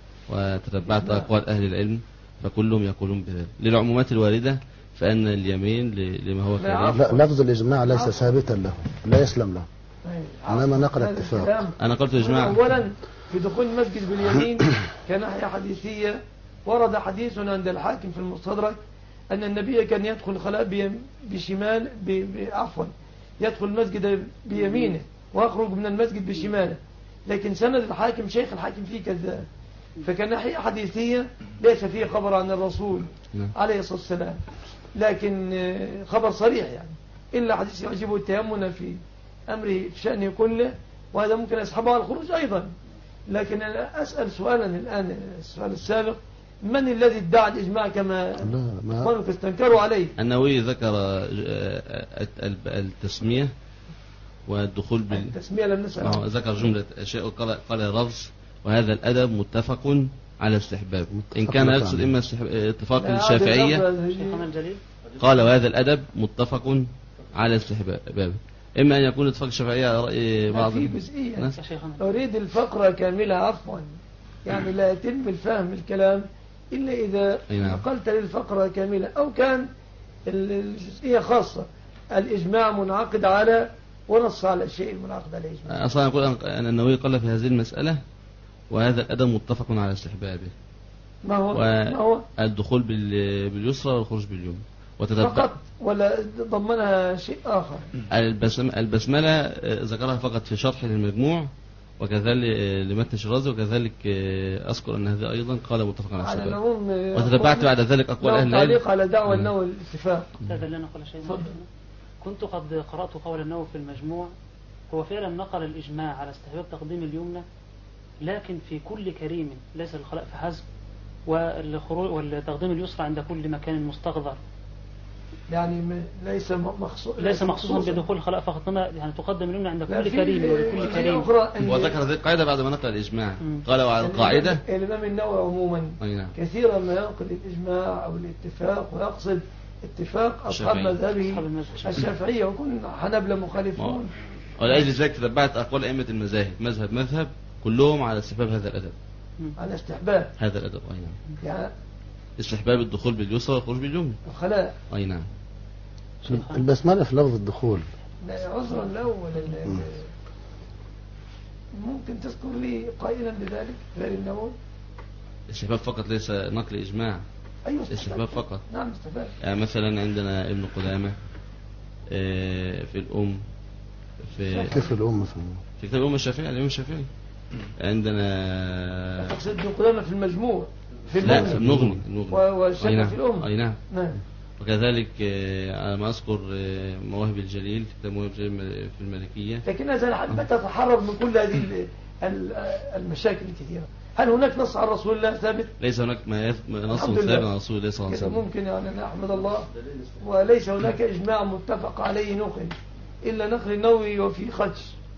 وتتبعت أقوال أهل العلم فكلهم يقولون بذلك. للعمومات الواردة فأن اليمين لما هو خلاف. لا، لفظ الإجماع ليس ثابتا له، لا يسلم له، إنما نقل اتفاق. أنا قلت إجماع. أولا في دخول المسجد باليمين كناحية حديثية ورد حديث عند الحاكم في المستدرك أن النبي كان يدخل الخلاء بشمال عفوا يدخل المسجد بيمينه ويخرج من المسجد بشماله، لكن سند الحاكم شيخ الحاكم فيه كذاب، فكناحية حديثية ليس فيه خبر عن الرسول عليه الصلاة والسلام، لكن خبر صريح يعني، إلا حديث يعجبه التيمن في أمره في شأنه كله، وهذا ممكن أسحبه على الخروج أيضا. لكن أنا أسأل سؤالا الآن، السؤال السابق: من الذي ادعى الإجماع كما أخوانك استنكروا عليه؟ النووي ذكر التسمية والدخول التسمية لم نسأل، ذكر جملة أشياء قال لفظ: وهذا الأدب متفق على استحباب. إن كان يقصد إما اتفاق الشافعية قال وهذا الأدب متفق على استحباب، إما أن يكون اتفاق الشافعية على رأي بعض الناس. أريد الفقرة كاملة عفوا، يعني لا يتم الفهم الكلام إلا إذا نقلت للفقرة كاملة، أو كان الجزئية خاصة الإجماع منعقد على ونص على الشيء المنعقد على الإجماع. أصلا أقول أن النووي قال في هذه المسألة وهذا الأدب متفق على استحبابه. ما هو الدخول باليسرى والخروج باليمنى، فقط ولا ضمنها شيء آخر؟ البسملة ذكرها فقط في شرح للمجموع، وكذلك لمتن شرازي، وكذلك أذكر أن هذا أيضا قال متفق على استحبابه. وتتبعت بعد ذلك أقوال أهل العلم. تعليق على دعوى النووي الاتفاق. هذا اللي نقل شيء. كنت قد قرأت قول النووي في المجموع، هو فعلا نقل الإجماع على استحباب تقديم اليمنى، لكن في كل كريم ليس الخلاء فحسب، والتقديم اليسرى عند كل مكان مستغذر، يعني ليس مخصوصا بدخول الخلاء فقط، يعني تقدم اليمنى عند كل كريم ولكل كريم. وذكر هذه القاعدة بعد ما نقل الإجماع. قال وعلى القاعدة الإمام النووي عموما كثيرا ما ينقل الإجماع أو الاتفاق ويقصد اتفاق أصحاب مذهبه الشافعية، وكن حنبلة مخالفون. ولأجل ذلك تتبعت أقوال أئمة المذاهب مذهب كلهم على استحباب هذا الأدب، على استحباب هذا الأدب. أي نعم، يعني استحباب الدخول باليسرى والخروج باليمنى. الخلاء. أي نعم. البسملة في لفظ الدخول عذرا له ممكن تذكر لي قائلا بذلك غير النووي؟ استحباب فقط، ليس نقل إجماع. أيوة استحباب فقط. نعم استحباب. يعني مثلا عندنا ابن قدامة في الأم، في كيف الأم في كتاب الأم الشافعي، الإمام الشافعي. عندنا تقصد ابن قدامة في المجموع، في المغني والشافعي في الأم. أي نعم. وكذلك على ما أذكر مواهب الجليل، كتاب مواهب الجليل في المالكية. لكن إذا حبيت أتحرر من كل هذه المشاكل الكثيرة، هل هناك نص عن رسول الله ثابت؟ ليس هناك نص ثابت عن رسول الله صلى الله عليه وسلم. ممكن يعني نحمد الله، وليس هناك إجماع متفق عليه نقل إلا نقل النووي وفي خدش.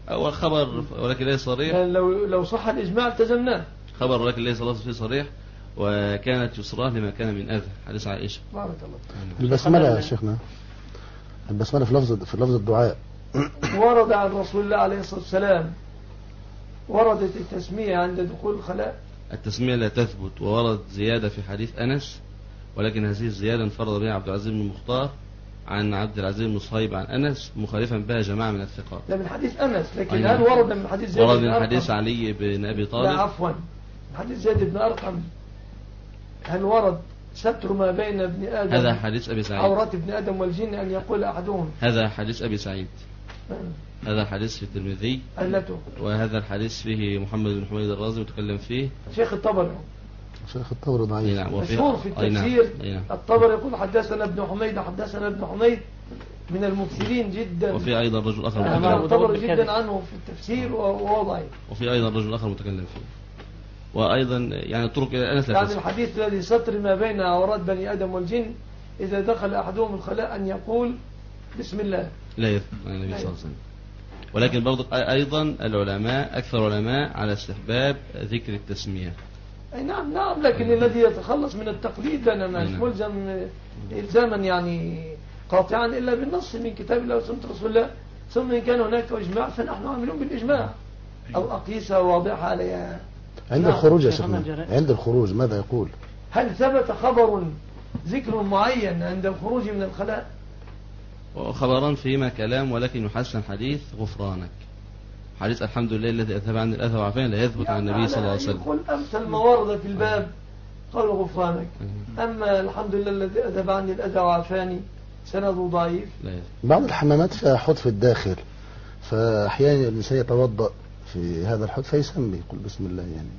هو خبر ولكن ليس صريح، يعني لو صح الإجماع التزمناه. خبر ولكن ليس لفظ فيه صريح. وكانت يسراه لما كان من أذى، حديث عائشة. بارك الله. البسملة يا شيخنا، البسملة في لفظ الدعاء ورد عن رسول الله عليه الصلاة والسلام، وردت التسمية عند دخول الخلاء. التسمية لا تثبت، وورد زيادة في حديث أنس، ولكن هذه الزيادة انفرد بها عبد العزيز بن المختار عن عبد العزيز بن صهيب عن أنس، مخالفا بها جماعة من الثقات. لا من حديث أنس، لكن هل ورد من حديث زيد؟ ورد من حديث علي بن أبي طالب. لا عفوا، حديث زيد بن أرقم، هل ورد ستر ما بين ابن آدم، هذا حديث أبي سعيد، عورات ابن آدم والجن أن يقول أحدهم، هذا حديث أبي سعيد، هذا حديث في الترمذي، وهذا الحديث فيه محمد بن حميد الرازي متكلم فيه شيخ الطبري. شيخ الطبري ضعيف. نعم. مشهور في التفسير. الطبري يقول حدثنا ابن حميد، حدثنا ابن حميد من المكثرين جدا. وفي أيضا رجل آخر متكلم الطبري جدا عنه في التفسير وهو ضعيف. وفي أيضا رجل آخر متكلم فيه. وأيضا يعني طرق إلى أنس. يعني الحديث الذي ستر ما بين عورات بني آدم والجن إذا دخل أحدهم الخلاء أن يقول بسم الله. لا يثبت عن النبي صلى الله عليه وسلم. ولكن برضو أيضا العلماء أكثر علماء على استحباب ذكر التسمية. أي نعم نعم، لكن الذي يتخلص من التقليد أنا مش ملزم إلزاما يعني قاطعا إلا بالنص من كتاب الله وسنة رسول الله. ثم إن كان هناك إجماع فنحن عاملون بالإجماع أو أقيسة واضحة عليها. عند الخروج يا شيخنا، عند الخروج ماذا يقول؟ هل ثبت خبر ذكر معين عند الخروج من الخلاء؟ خبران فيما كلام، ولكن يحسن حديث غفرانك، حديث الحمد لله الذي أذهب عن الأذى وعافانا، لا يثبت عن النبي صلى الله عليه وسلم. يقول أمثل ما ورد في الباب قال غفرانك. أما الحمد لله الذي أذهب عني الأذى وعافاني سنده ضعيف. بعض الحمامات فيها حوض في الداخل، فأحيانا الإنسان يتوضأ في هذا الحوض فيسمي يقول بسم الله يعني.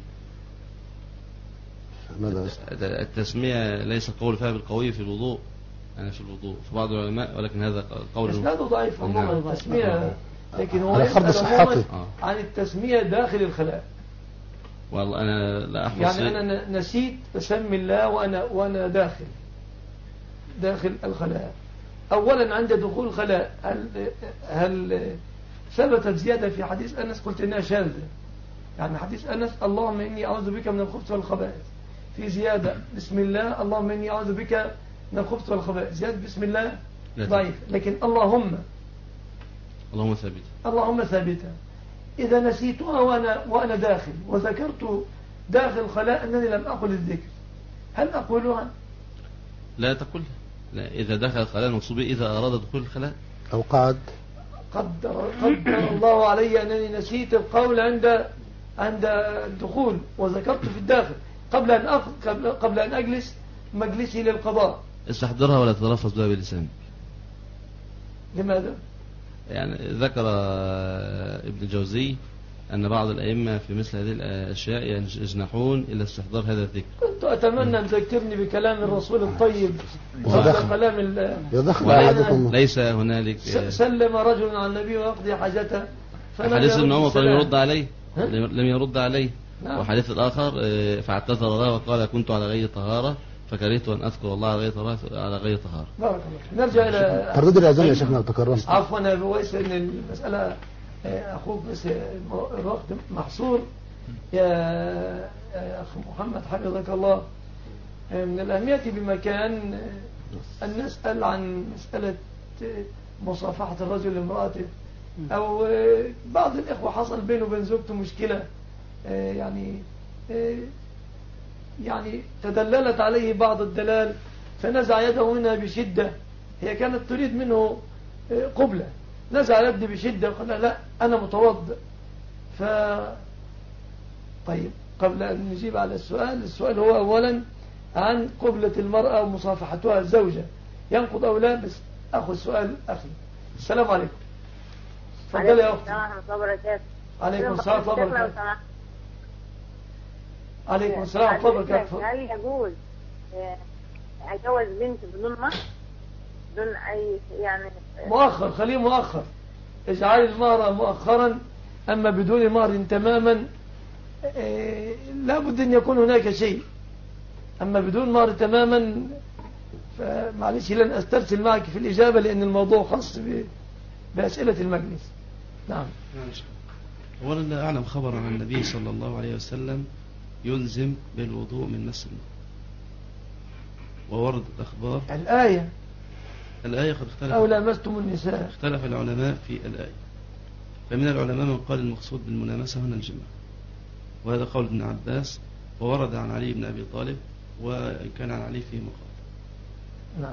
التسمية ليس قول فيها بالقوي في الوضوء، أنا في الوضوء في بعض العلماء، ولكن هذا قول إسناده ضعيف عموما التسمية، لكن هو على فرض صحته عن التسمية داخل الخلاء. والله أنا لا أحفظ يعني أنا نسيت أسمي الله وأنا داخل الخلاء. أولا عند دخول الخلاء هل ثبتت زيادة في حديث أنس؟ قلت إنها شاذة. يعني حديث أنس اللهم إني أعوذ بك من الخبث والخبائث، في زيادة بسم الله اللهم إني أعوذ بك من الخبث والخبائث، زيادة بسم الله ضعيف. لكن اللهم ثابتة، اللهم ثابتة. إذا نسيتها وأنا داخل وذكرت داخل الخلاء أنني لم أقل الذكر، هل أقولها؟ لا تقول. لا، إذا دخل الخلاء المقصود إذا أراد دخول الخلاء أو قعد. قدر الله علي أنني نسيت القول عند الدخول وذكرت في الداخل قبل أن أجلس مجلسي للقضاء. استحضرها ولا تتلفظ بها بلسان. لماذا؟ يعني ذكر ابن الجوزي أن بعض الأئمة في مثل هذه الأشياء يجنحون إلى استحضار هذا الذكر. كنت أتمنى أن تذكرني بكلام الرسول الطيب كلام ليس هنالك. سلم رجل على النبي ويقضي حاجته حديث ابن عمر لم يرد عليه، لم يرد عليه. وحديث الآخر فاعتذر له وقال كنت على غير طهارة فكرهت أن أذكر الله على غير طهارة. بارك الله. نرجع إلى تردد الأذان يا شيخنا تكرمت. عفوا يا أبو ويس إن المسألة أخوك بس الوقت محصور. يا أخ محمد حفظك الله، من الأهمية بمكان أن نسأل عن مسألة مصافحة الرجل لامرأته، أو بعض الإخوة حصل بينه وبين زوجته مشكلة، يعني تدللت عليه بعض الدلال فنزع يده منها بشدة. هي كانت تريد منه قبلة، نزع يده بشدة وقال لا أنا متوضئ. طيب قبل أن نجيب على السؤال هو أولا عن قبلة المرأة ومصافحتها الزوجة ينقض أو لا، بس أخذ سؤال أخي. السلام عليكم. تفضل يا أختي. عليكم السلام ورحمة الله وبركاته. عليكم السلام ورحمة الله وبركاته. هل يجوز أجوز بنت بدون مهر؟ بدون أي يعني مؤخر، خليه مؤخر، اجعل المهر مؤخرا. أما بدون مهر تماما لا بد أن يكون هناك شيء. أما بدون مهر تماما فمعلش لن أسترسل معك في الإجابة لأن الموضوع خاص بأسئلة المجلس. نعم. ولا لا أعلم خبر عن النبي صلى الله عليه وسلم يلزم بالوضوء من مس الماء. وورد الأخبار الآية قد اختلف أو لامستم النساء، اختلف العلماء في الآية. فمن العلماء من قال المقصود بالملامسة هنا الجماع، وهذا قول ابن عباس، وورد عن علي بن أبي طالب، وإن كان عن علي فيه مقال. نعم.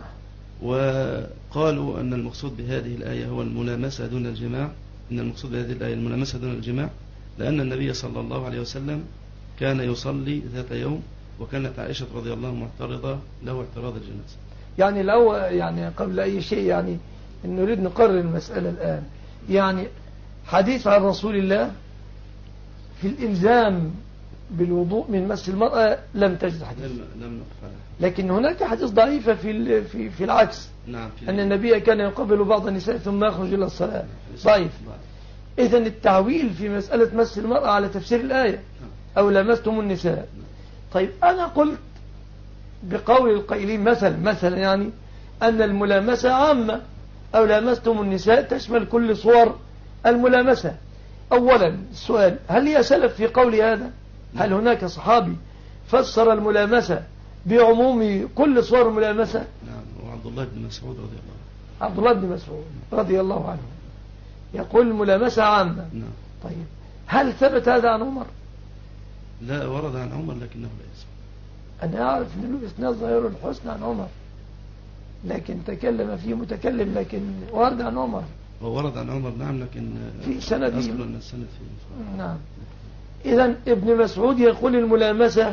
وقالوا أن المقصود بهذه الآية هو الملامسة دون الجماع، إن المقصود بهذه الآية الملامسة دون الجماع، لأن النبي صلى الله عليه وسلم كان يصلي ذات يوم، وكانت عائشة رضي الله معترضة له اعتراض الجنازة. يعني لو يعني قبل أي شيء يعني نريد نقرر المسألة الآن. يعني حديث عن رسول الله في الإلزام بالوضوء من مس المرأة لم تجد حديث، لم لكن هناك حديث ضعيفة في العكس. نعم. أن النبي كان يقبل بعض النساء ثم يخرج إلى الصلاة، ضعيف. إذن التعويل في مسألة مس المرأة على تفسير الآية أو لمستم النساء. طيب أنا قلت بقول القائلين مثلا يعني أن الملامسة عامة، أو لامستم النساء تشمل كل صور الملامسة. أولا السؤال، هل هي سلف في قول هذا؟ هل هناك صحابي فسر الملامسة بعموم كل صور الملامسة؟ نعم. وعبد الله بن مسعود رضي الله عنه. عبد الله بن مسعود رضي الله عنه يقول الملامسة عامة. نعم. طيب هل ثبت هذا عن عمر؟ لا، ورد عن عمر لكنه ليس. أنا أعرف أن له إسناد ظاهر الحسن عن عمر، لكن تكلم فيه متكلم، لكن ورد عن عمر. وورد عن عمر نعم، لكن في سند أصل أن السند فيه. نعم. إذن ابن مسعود يقول الملامسة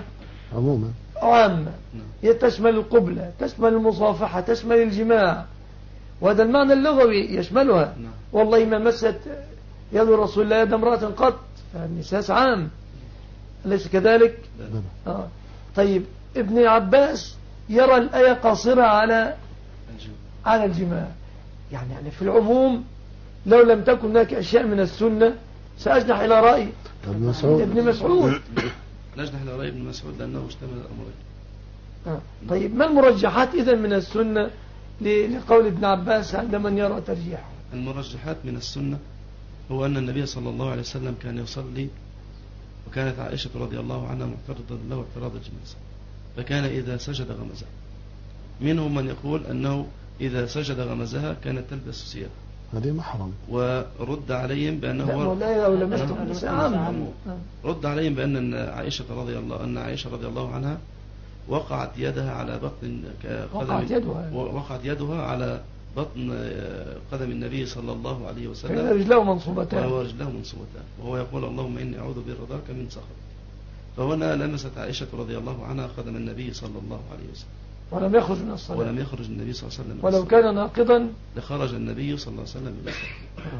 عامة، تشمل القبلة، تشمل المصافحة، تشمل الجماع، وهذا المعنى اللغوي يشملها. والله ما مست يد رسول الله يد امرأة قط، فالمساس عام، أليس كذلك؟ طيب ابن عباس يرى الآية قاصرة على الجماع، يعني في العموم لو لم تكن هناك أشياء من السنة سأجنح إلى رأي ابن مسعود. نجنح إلى رأي ابن مسعود لأنه اشتمل الأمرين. طيب ما المرجحات إذن من السنة لقول ابن عباس عند من يرى ترجيحه؟ المرجحات من السنة هو أن النبي صلى الله عليه وسلم كان يصلي، وكانت عائشة رضي الله عنها معترضة له اعتراض الجنازة، فكان إذا سجد غمزها. منهم من يقول أنه إذا سجد غمزها كانت تلبس ثيابها، هذه محرم. ورد عليهم بأنه رد عليهم بأن عائشة رضي الله عنها وقعت يدها على بطن وقعت يدها على بطن قدم النبي صلى الله عليه وسلم، ورجله منصوبتان، وهو يقول اللهم إني أعوذ برضاك من سخط. فهنا لمست عائشة رضي الله عنها قدم النبي صلى الله عليه وسلم، ولم يخرج من الصلاة، ولم يخرج النبي صلى الله عليه وسلم، ولو كان ناقضا لخرج النبي صلى الله عليه وسلم إلى الصلاة.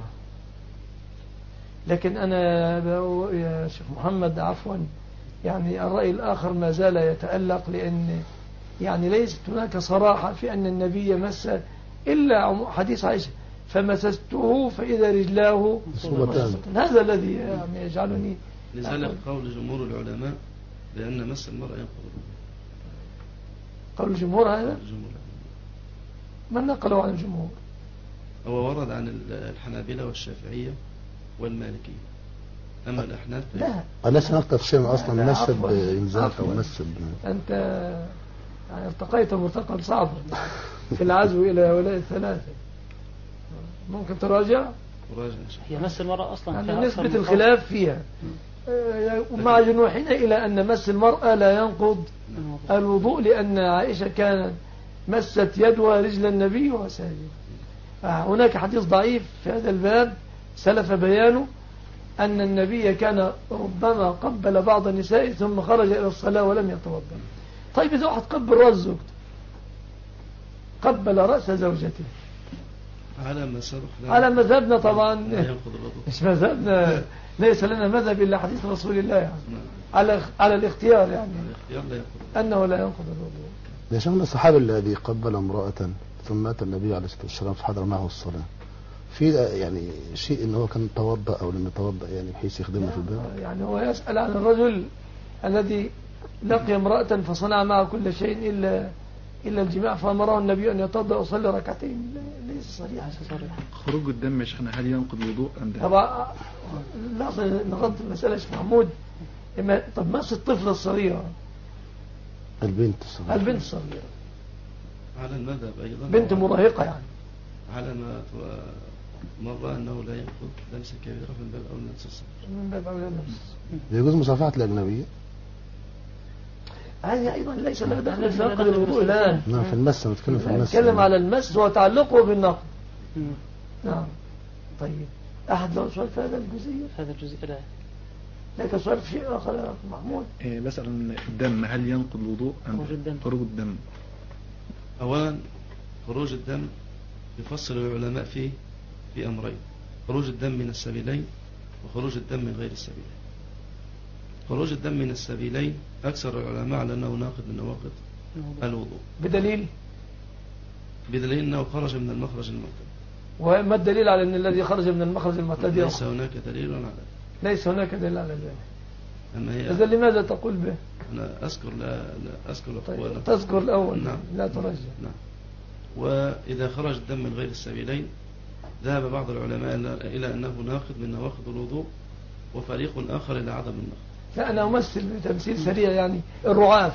لكن أنا يا شيخ محمد عفوا، يعني الرأي الآخر ما زال يتألق، لأن يعني ليست هناك صراحة في أن النبي مس إلا حديث عائشة فمسسته فإذا رجلاه مصوبتان. هذا الذي يعني يجعلني. لذلك قول جمهور العلماء لأن مس المرأة ينقض. قول الجمهور هذا؟ من نقله عن الجمهور؟ هو ورد عن الحنابلة والشافعية والمالكية، أما الأحناف أليس هناك تفسير أصلا نسب إنزال أو نسب؟ أنت يعني ارتقيت مرتقا صعب في العزو إلى ولاء الثلاثة. ممكن تراجع؟ هي مس المرأة أصلا يعني نسبة الخلاف فيها مع جنوحنا إلى أن مس المرأة لا ينقض الوضوء، لأن عائشة كانت مست يدها رجل النبي وساجد. هناك حديث ضعيف في هذا الباب سلف بيانه أن النبي كان ربما قبل بعض النساء ثم خرج إلى الصلاة ولم يتوضأ. طيب إذا واحد قبل رأس زوجته، قبل رأس زوجته على مذهبنا طبعا، مش مذهبنا، ليس لنا مذهب إلا حديث رسول الله يعني. على الاختيار يعني أنه لا ينقض الوضوء. يا شيخنا الصحابي الذي قبل امرأة ثم مات النبي عليه الصلاة والسلام فحضر معه الصلاة، في يعني شيء إنه هو كان توضأ أو لم يتوضأ يعني بحيث يخدمه في الباب؟ يعني هو يسأل عن الرجل الذي لقي امرأة فصنع معه كل شيء إلا الجماع فأمره النبي أن يتوضأ ويصلي ركعتين. ليس صريحا. خروج الدم يا شيخنا هل ينقض الوضوء أم لا؟ طبعا لا نغض المسألة شيخ محمود. طب مس الطفل الصغيرة البنت الصغيرة على المذهب أيضا بنت مراهقة يعني على ما مرة أنه لا ينقض لمسة كبيرة من باب أولى من باب أولى النفس. يجوز مصافحة الأجنبية؟ هذه أيضا ليس لها دخل في نقض الوضوء الآن. نعم في المس، نتكلم في المس. نتكلم على المس وتعلقه بالنقض. نعم. طيب أحد له سؤال في هذا الجزئية؟ هذا الجزء لا. لكن سؤال في شيء آخر يا محمود. بسأل عن الدم هل ينقض الوضوء أم خروج الدم؟ أولا خروج الدم يفصل العلماء فيه في أمرين: خروج الدم من السبيلين وخروج الدم من غير السبيلين. خروج الدم من السبيلين أكثر العلماء على أنه ناقض من نواقض الوضوء. بدليل أنه خرج من المخرج المعتاد. وما الدليل على أن الذي خرج من المخرج المعتاد ليس هناك دليل على ذلك. ليس هناك دليل على ذلك. إذا لماذا تقول به؟ أنا أذكر لا أذكر الأقوال. طيب. تذكر الأول. نعم. لا ترجع. نعم. وإذا خرج الدم من غير السبيلين ذهب بعض العلماء إلى أنه ناقض من نواقض الوضوء، وفريق آخر إلى عدم النقض. لا أنا أمثل بتمثيل سريع يعني الرعاف،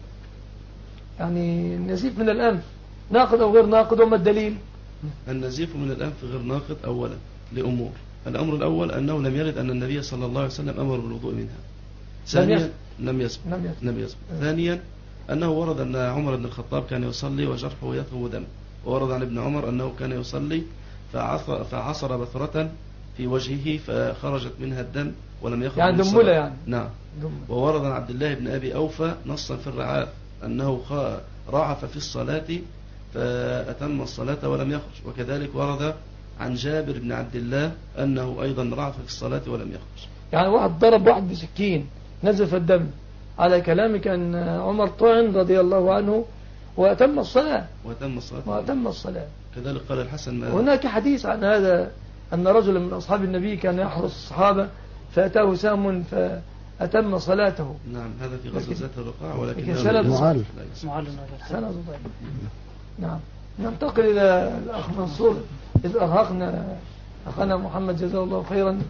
يعني النزيف من الأنف ناقض أو غير ناقض، وما الدليل؟ النزيف من الأنف غير ناقض أولا لأمور. الأمر الأول أنه لم يرد أن النبي صلى الله عليه وسلم أمر بالوضوء منها. ثانيا لم يثبت. ثانيا أنه ورد أن عمر بن الخطاب كان يصلي وجرحه يثوب دم، وورد عن ابن عمر أنه كان يصلي فعصر بثرة في وجهه فخرجت منها الدم ولم يخرج يعني دمولة يعني. نعم. وورد عن عبد الله بن أبي أوفى نصا في الرعاف أنه رعف في الصلاة فأتم الصلاة ولم يخرج. وكذلك ورد عن جابر بن عبد الله أنه أيضا رعف في الصلاة ولم يخرج. يعني واحد ضرب واحد بسكين نزف الدم، على كلامك أن عمر طعن رضي الله عنه وأتم الصلاة. وأتم الصلاة. كذلك قال الحسن. هناك حديث عن هذا أن رجلا من أصحاب النبي كان يحرس الصحابة فأتاه سام فأتم صلاته. نعم هذا في غزوة ذات الرقاع، ولكن سند ضعيف. نعم. ننتقل إلى الأخ منصور. إذ أرهقنا أخانا محمد جزاه الله خيرا.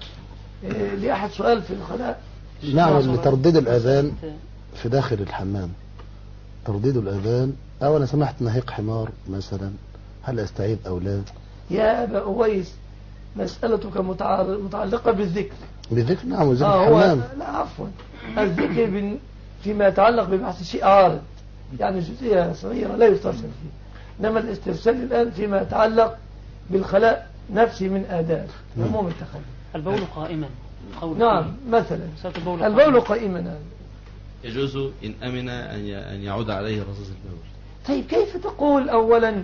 لأحد سؤال في الخلاء؟ نعم. لترديد الأذان في داخل الحمام، ترديد الأذان أو أنا سمحت نهيق حمار مثلا، هل أستعيد أو لا؟ يا أبا أويس مسألتك متعلقة بالذكر. بالذكر نعم. وذكر الحمام لا عفوا، الذكر فيما يتعلق ببحث شيء عارض، يعني جزئية صغيرة لا يسترسل فيه. إنما الاسترسال الآن فيما يتعلق بالخلاء نفسي من آداب عموم التخلي. البول قائما. نعم مثلا البول قائما يجوز إن أمن أن يعود عليه رصاص البول. طيب كيف تقول أولا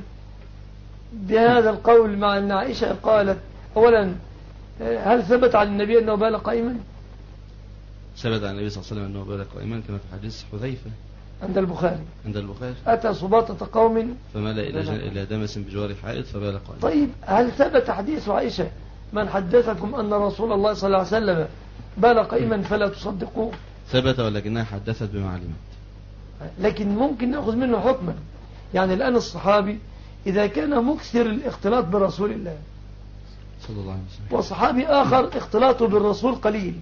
بهذا القول مع أن عائشة قالت أولا هل ثبت عن النبي أنه بال قائما؟ ثبت عن النبي صلى الله عليه وسلم أنه بال قائما كما في حديث حذيفة عند البخاري. أتى سباطة قوم فمال إلى دمس بجوار حائط فبال قائما. طيب هل ثبت حديث عائشة من حدثكم أن رسول الله صلى الله عليه وسلم بال قائما فلا تصدقوه؟ ثبت ولكنها حدثت بما علمت. لكن ممكن نأخذ منه حكما. يعني الآن الصحابي إذا كان مكثر الاختلاط برسول الله صلى الله عليه وسلم، وصحابي آخر اختلاطه بالرسول قليل،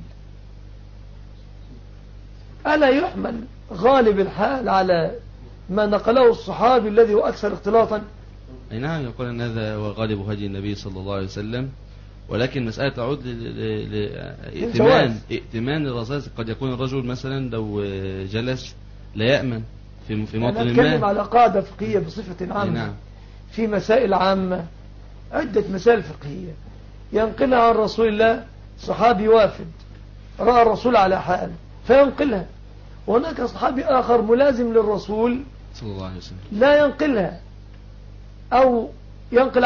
ألا يحمل غالب الحال على ما نقله الصحابي الذي هو أكثر اختلاطا؟ أي نعم، يقول أن هذا هو غالب هدي النبي صلى الله عليه وسلم، ولكن مسألة تعود لائتمان الرصاص. قد يكون الرجل مثلا لو جلس لا يأمن في موطن ما. أنا أتكلم على قاعدة فقهية بصفة عامة. نعم. في مسائل عامة عدة مسائل فقهية ينقلها عن رسول الله صحابي وافد رأى الرسول على حال فينقلها، وهناك صحابي آخر ملازم للرسول صلى الله عليه وسلم لا ينقلها أو ينقل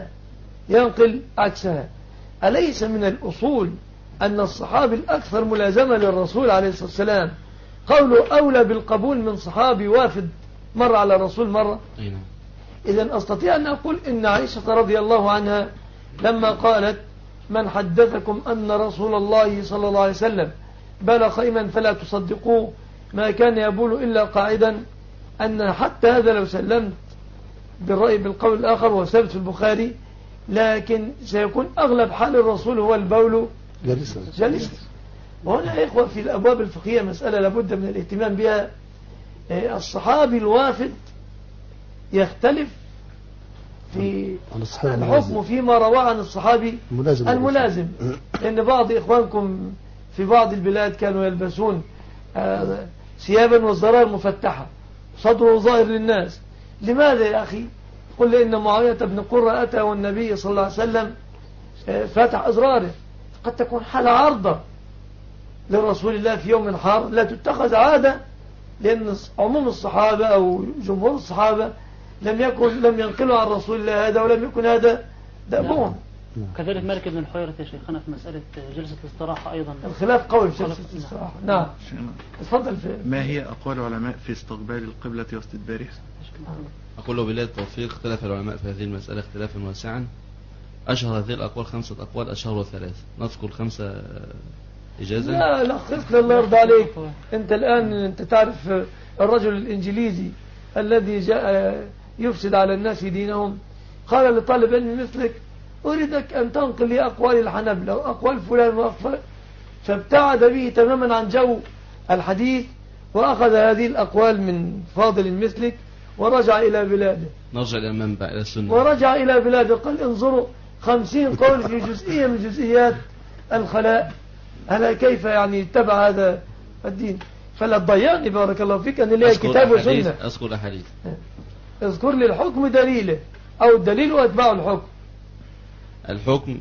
عكسها. أليس من الأصول أن الصحابي الأكثر ملازمة للرسول عليه الصلاة والسلام قوله أولى بالقبول من صحابي وافد مر على الرسول مرة؟ إذن أستطيع أن أقول إن عائشة رضي الله عنها لما قالت من حدثكم أن رسول الله صلى الله عليه وسلم بال قائما فلا تصدقوه ما كان يبول إلا قاعدا، أن حتى هذا لو سلمت بالرأي بالقول الآخر وثبت في البخاري، لكن سيكون أغلب حال الرسول هو البول جالسا. وهنا يا إخوة في الأبواب الفقهية مسألة لابد من الاهتمام بها. الصحابي الوافد يختلف في الحكم فيما روى عن الصحابي الملازم، لأن بعض إخوانكم في بعض البلاد كانوا يلبسون ثيابا والزرار مفتحة صدره ظاهر للناس. لماذا يا أخي؟ قل لأن معاوية بن قرة أتى والنبي صلى الله عليه وسلم فتح أزراره، قد تكون حالة عرضة للرسول الله في يوم حار لا تتخذ عادة، لأن عموم الصحابة أو جمهور الصحابة لم ينقلوا عن رسول الله هذا، ولم يكن هذا دأبهم. كذلك مالك بن الحويرث يا شيخنا في مسألة جلسة الاستراحة أيضا الخلاف قوي في جلسة الاستراحة. نعم تفضل. ما هي أقوال العلماء في استقبال القبلة واستدبارها؟ أقول بالله التوفيق اختلف العلماء في هذه المسألة اختلافا واسعا. أشهر هذه الأقوال 5 أقوال، أشهر 3. نذكر 5 إجازة. لا الله يرضى عليك. أنت الآن أنت تعرف الرجل الإنجليزي الذي جاء يفسد على الناس دينهم، قال لطالب علم مثلك أريدك أن تنقل لي أقوال الحنبلة وأقوال فلان وأقوال، فابتعد به تماما عن جو الحديث وأخذ هذه الأقوال من فاضل مثلك ورجع إلى بلاده. نرجع إلى المنبع إلى السنة. ورجع إلى بلاده قال انظروا 50 قول في جزئية من جزئيات الخلاء، ألا كيف يعني يتبع هذا الدين؟ فلا تضيعني بارك الله فيك أن لي كتاب وسنة. أذكر أحاديث. اذكر لي الحكم دليله أو الدليل وأتباع الحكم. الحكم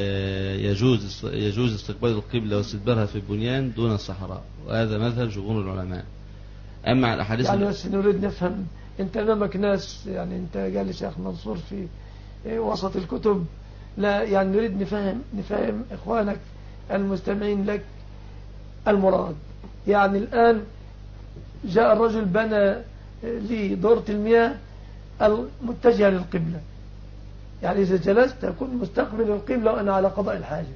يجوز استقبال القبلة واستدبارها في البنيان دون الصحراء، وهذا مذهب جمهور العلماء. أما الأحاديث يعني بس نريد نفهم، أنت أمامك ناس يعني أنت جالس يا أخ منصور في وسط الكتب، لا يعني نريد نفهم إخوانك المستمعين لك المراد. يعني الآن جاء الرجل بنى لي دورة المياه المتجهة للقبلة، يعني إذا جلست أكون مستقبل القبلة وأنا على قضاء الحاجة،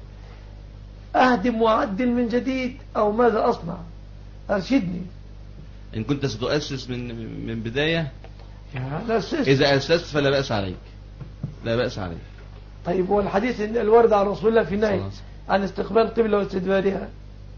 أهدم وأعدل من جديد أو ماذا أصنع؟ أرشدني. إن كنت ستؤسس من بداية، إذا أسست فلا بأس عليك، لا بأس عليك. طيب هو الحديث الوارد عن رسول الله في النهي عن استقبال القبلة واستدبارها،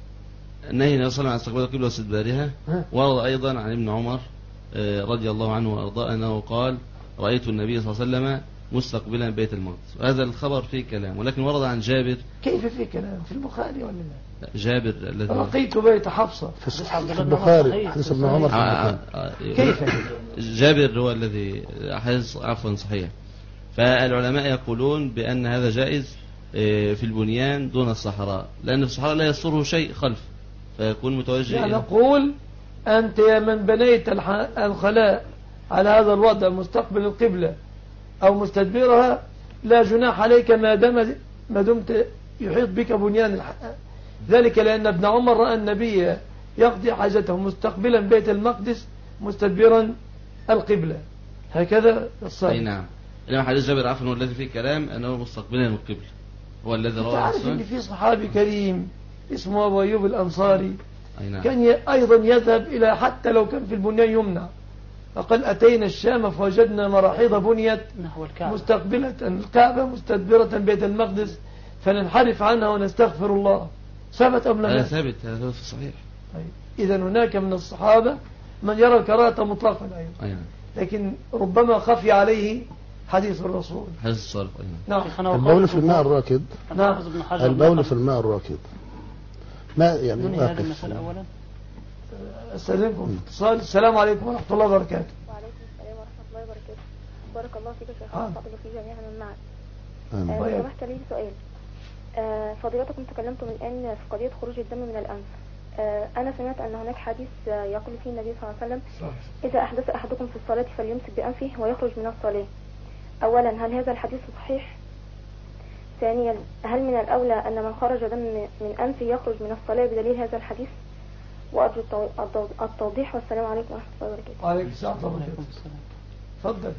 النهي صلى الله عليه وسلم عن استقبال القبلة واستدبارها ورد أيضا عن ابن عمر رضي الله عنه وأرضاه أنه قال رأيت النبي صلى الله عليه وسلم مستقبلا بيت المقدس. وهذا الخبر فيه كلام، ولكن ورد عن جابر. كيف فيه كلام؟ في البخاري ولا لا؟ جابر الذي رقيت بيت حفصة في البخاري حديث ابن عمر كيف؟ جابر هو الذي حديث عفوا صحيح. فالعلماء يقولون بأن هذا جائز في البنيان دون الصحراء، لأن في الصحراء لا يصره شيء خلف فيكون متوجه. يعني نقول أنت يا من بنيت الخلاء على هذا الوضع مستقبل القبلة أو مستدبرها لا جناح عليك ما دمت يحيط بك بنيان ذلك، لأن ابن عمر رأى النبي يقضي حاجته مستقبلا بيت المقدس مستدبرا القبلة، هكذا الصحيح. أي نعم. إنما حديث جابر عفوا هو الذي فيه كلام أنه مستقبلا القبلة، هو الذي رواه. تعرف أن في صحابي كريم اسمه أبو أيوب الأنصاري نعم. كان أيضا يذهب إلى حتى لو كان في البنيان يمنع، فقال أتينا الشام فوجدنا مراحيض بنيت مستقبلة الكعبة مستدبرة بيت المقدس فننحرف عنها ونستغفر الله. ثبت أم لا؟ ثابت، هذا في الصحيح. إذا هناك من الصحابة من يرى الكراهة مطلقا أيضا، لكن ربما خفي عليه حديث الرسول. حديث الصالح. نعم. البول في الماء الراكد. نعم. البول في الماء الراكد. ما يعني هذه المسألة أولا. أستاذنكم اتصال. السلام عليكم ورحمة الله وبركاته. وعليكم السلام ورحمة الله وبركاته. بارك الله فيك يا شيخ فاضل في جميعا من معك. لو سمحت لي سؤال. فضيلتكم تكلمتم الآن في قضية خروج الدم من الأنف. أنا سمعت أن هناك حديث يقول فيه النبي صلى الله عليه وسلم إذا أحدث أحدكم في الصلاة فليمسك بأنفه ويخرج من الصلاة. أولا هل هذا الحديث صحيح؟ ثانيا هل من الأولى أن من خرج دم من أنفه يخرج من الصلاة بدليل هذا الحديث؟ وأرجو التوضيح، والسلام عليكم ورحمة الله وبركاته. وعليكم السلام ورحمة الله وبركاته. تفضل.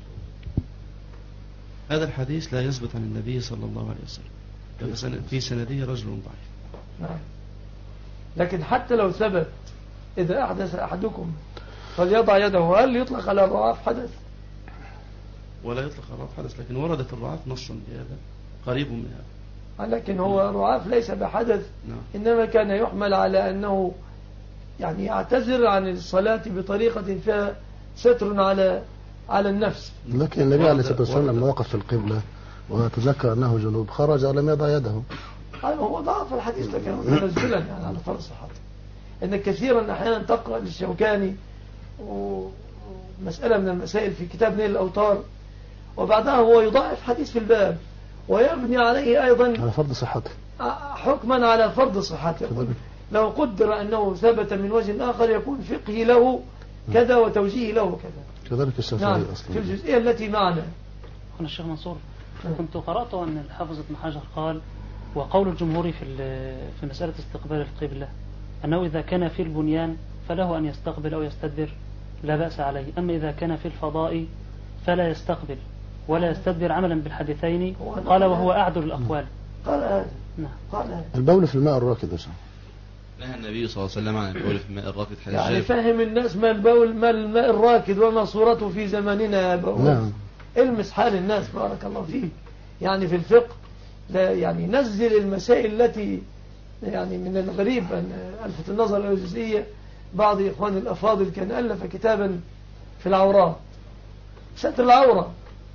هذا الحديث لا يثبت عن النبي صلى الله عليه وسلم، في سنده رجل ضعيف. نعم. لكن حتى لو ثبت إذا أحدث أحدكم في فليضع يده. هل يطلق على الرعاف حدث؟ ولا يطلق على الرعاف حدث، لكن وردت الرعاف نصا بهذا قريب من هذا. لكن هو الرعاف ليس بحدث. نعم. إنما كان يحمل على أنه يعني يعتذر عن الصلاة بطريقة فيها ستر على النفس. لكن النبي عليه الصلاة والسلام لما وقف في القبلة وتذكر أنه جنوب خرج ولم يضع يده. هو ضعف الحديث لكن تنزلا يعني على فرض صحته. إن كثيرا أحيانا تقرأ للشوكاني ومسألة من المسائل في كتاب نيل الأوطار، وبعدها هو يضعف حديث في الباب ويبني عليه أيضا على فرض صحته، حكما على فرض صحته. لو قدر أنه ثبت من وجه آخر يكون فقهي له كذا وتوجيه له كذا. كذلك الشافعي نعم أصلا في الجزئية التي معنا. أخونا الشيخ منصور، كنت قرأت أن الحافظ ابن حجر قال وقول الجمهور في مسألة استقبال القبلة أنه إذا كان في البنيان فله أن يستقبل أو يستدبر لا بأس عليه، أما إذا كان في الفضاء فلا يستقبل ولا يستدبر عملا بالحديثين. قال وهو أعدل الأقوال. قال هذا. نعم. البول في الماء الراكد. نهى النبي صلى الله عليه وسلم عن البول في الماء الراكد. يعني فهم الناس ما البول ما الماء الراكد وما صورته في زماننا يا بول. نعم. المس حال الناس بارك الله فيك. يعني في الفقه لا يعني نزل المسائل التي يعني من الغريب أن ألفت النظر إلى الجزئية. بعض إخوان الأفاضل كان ألف كتابا في العورات، ستر العورة،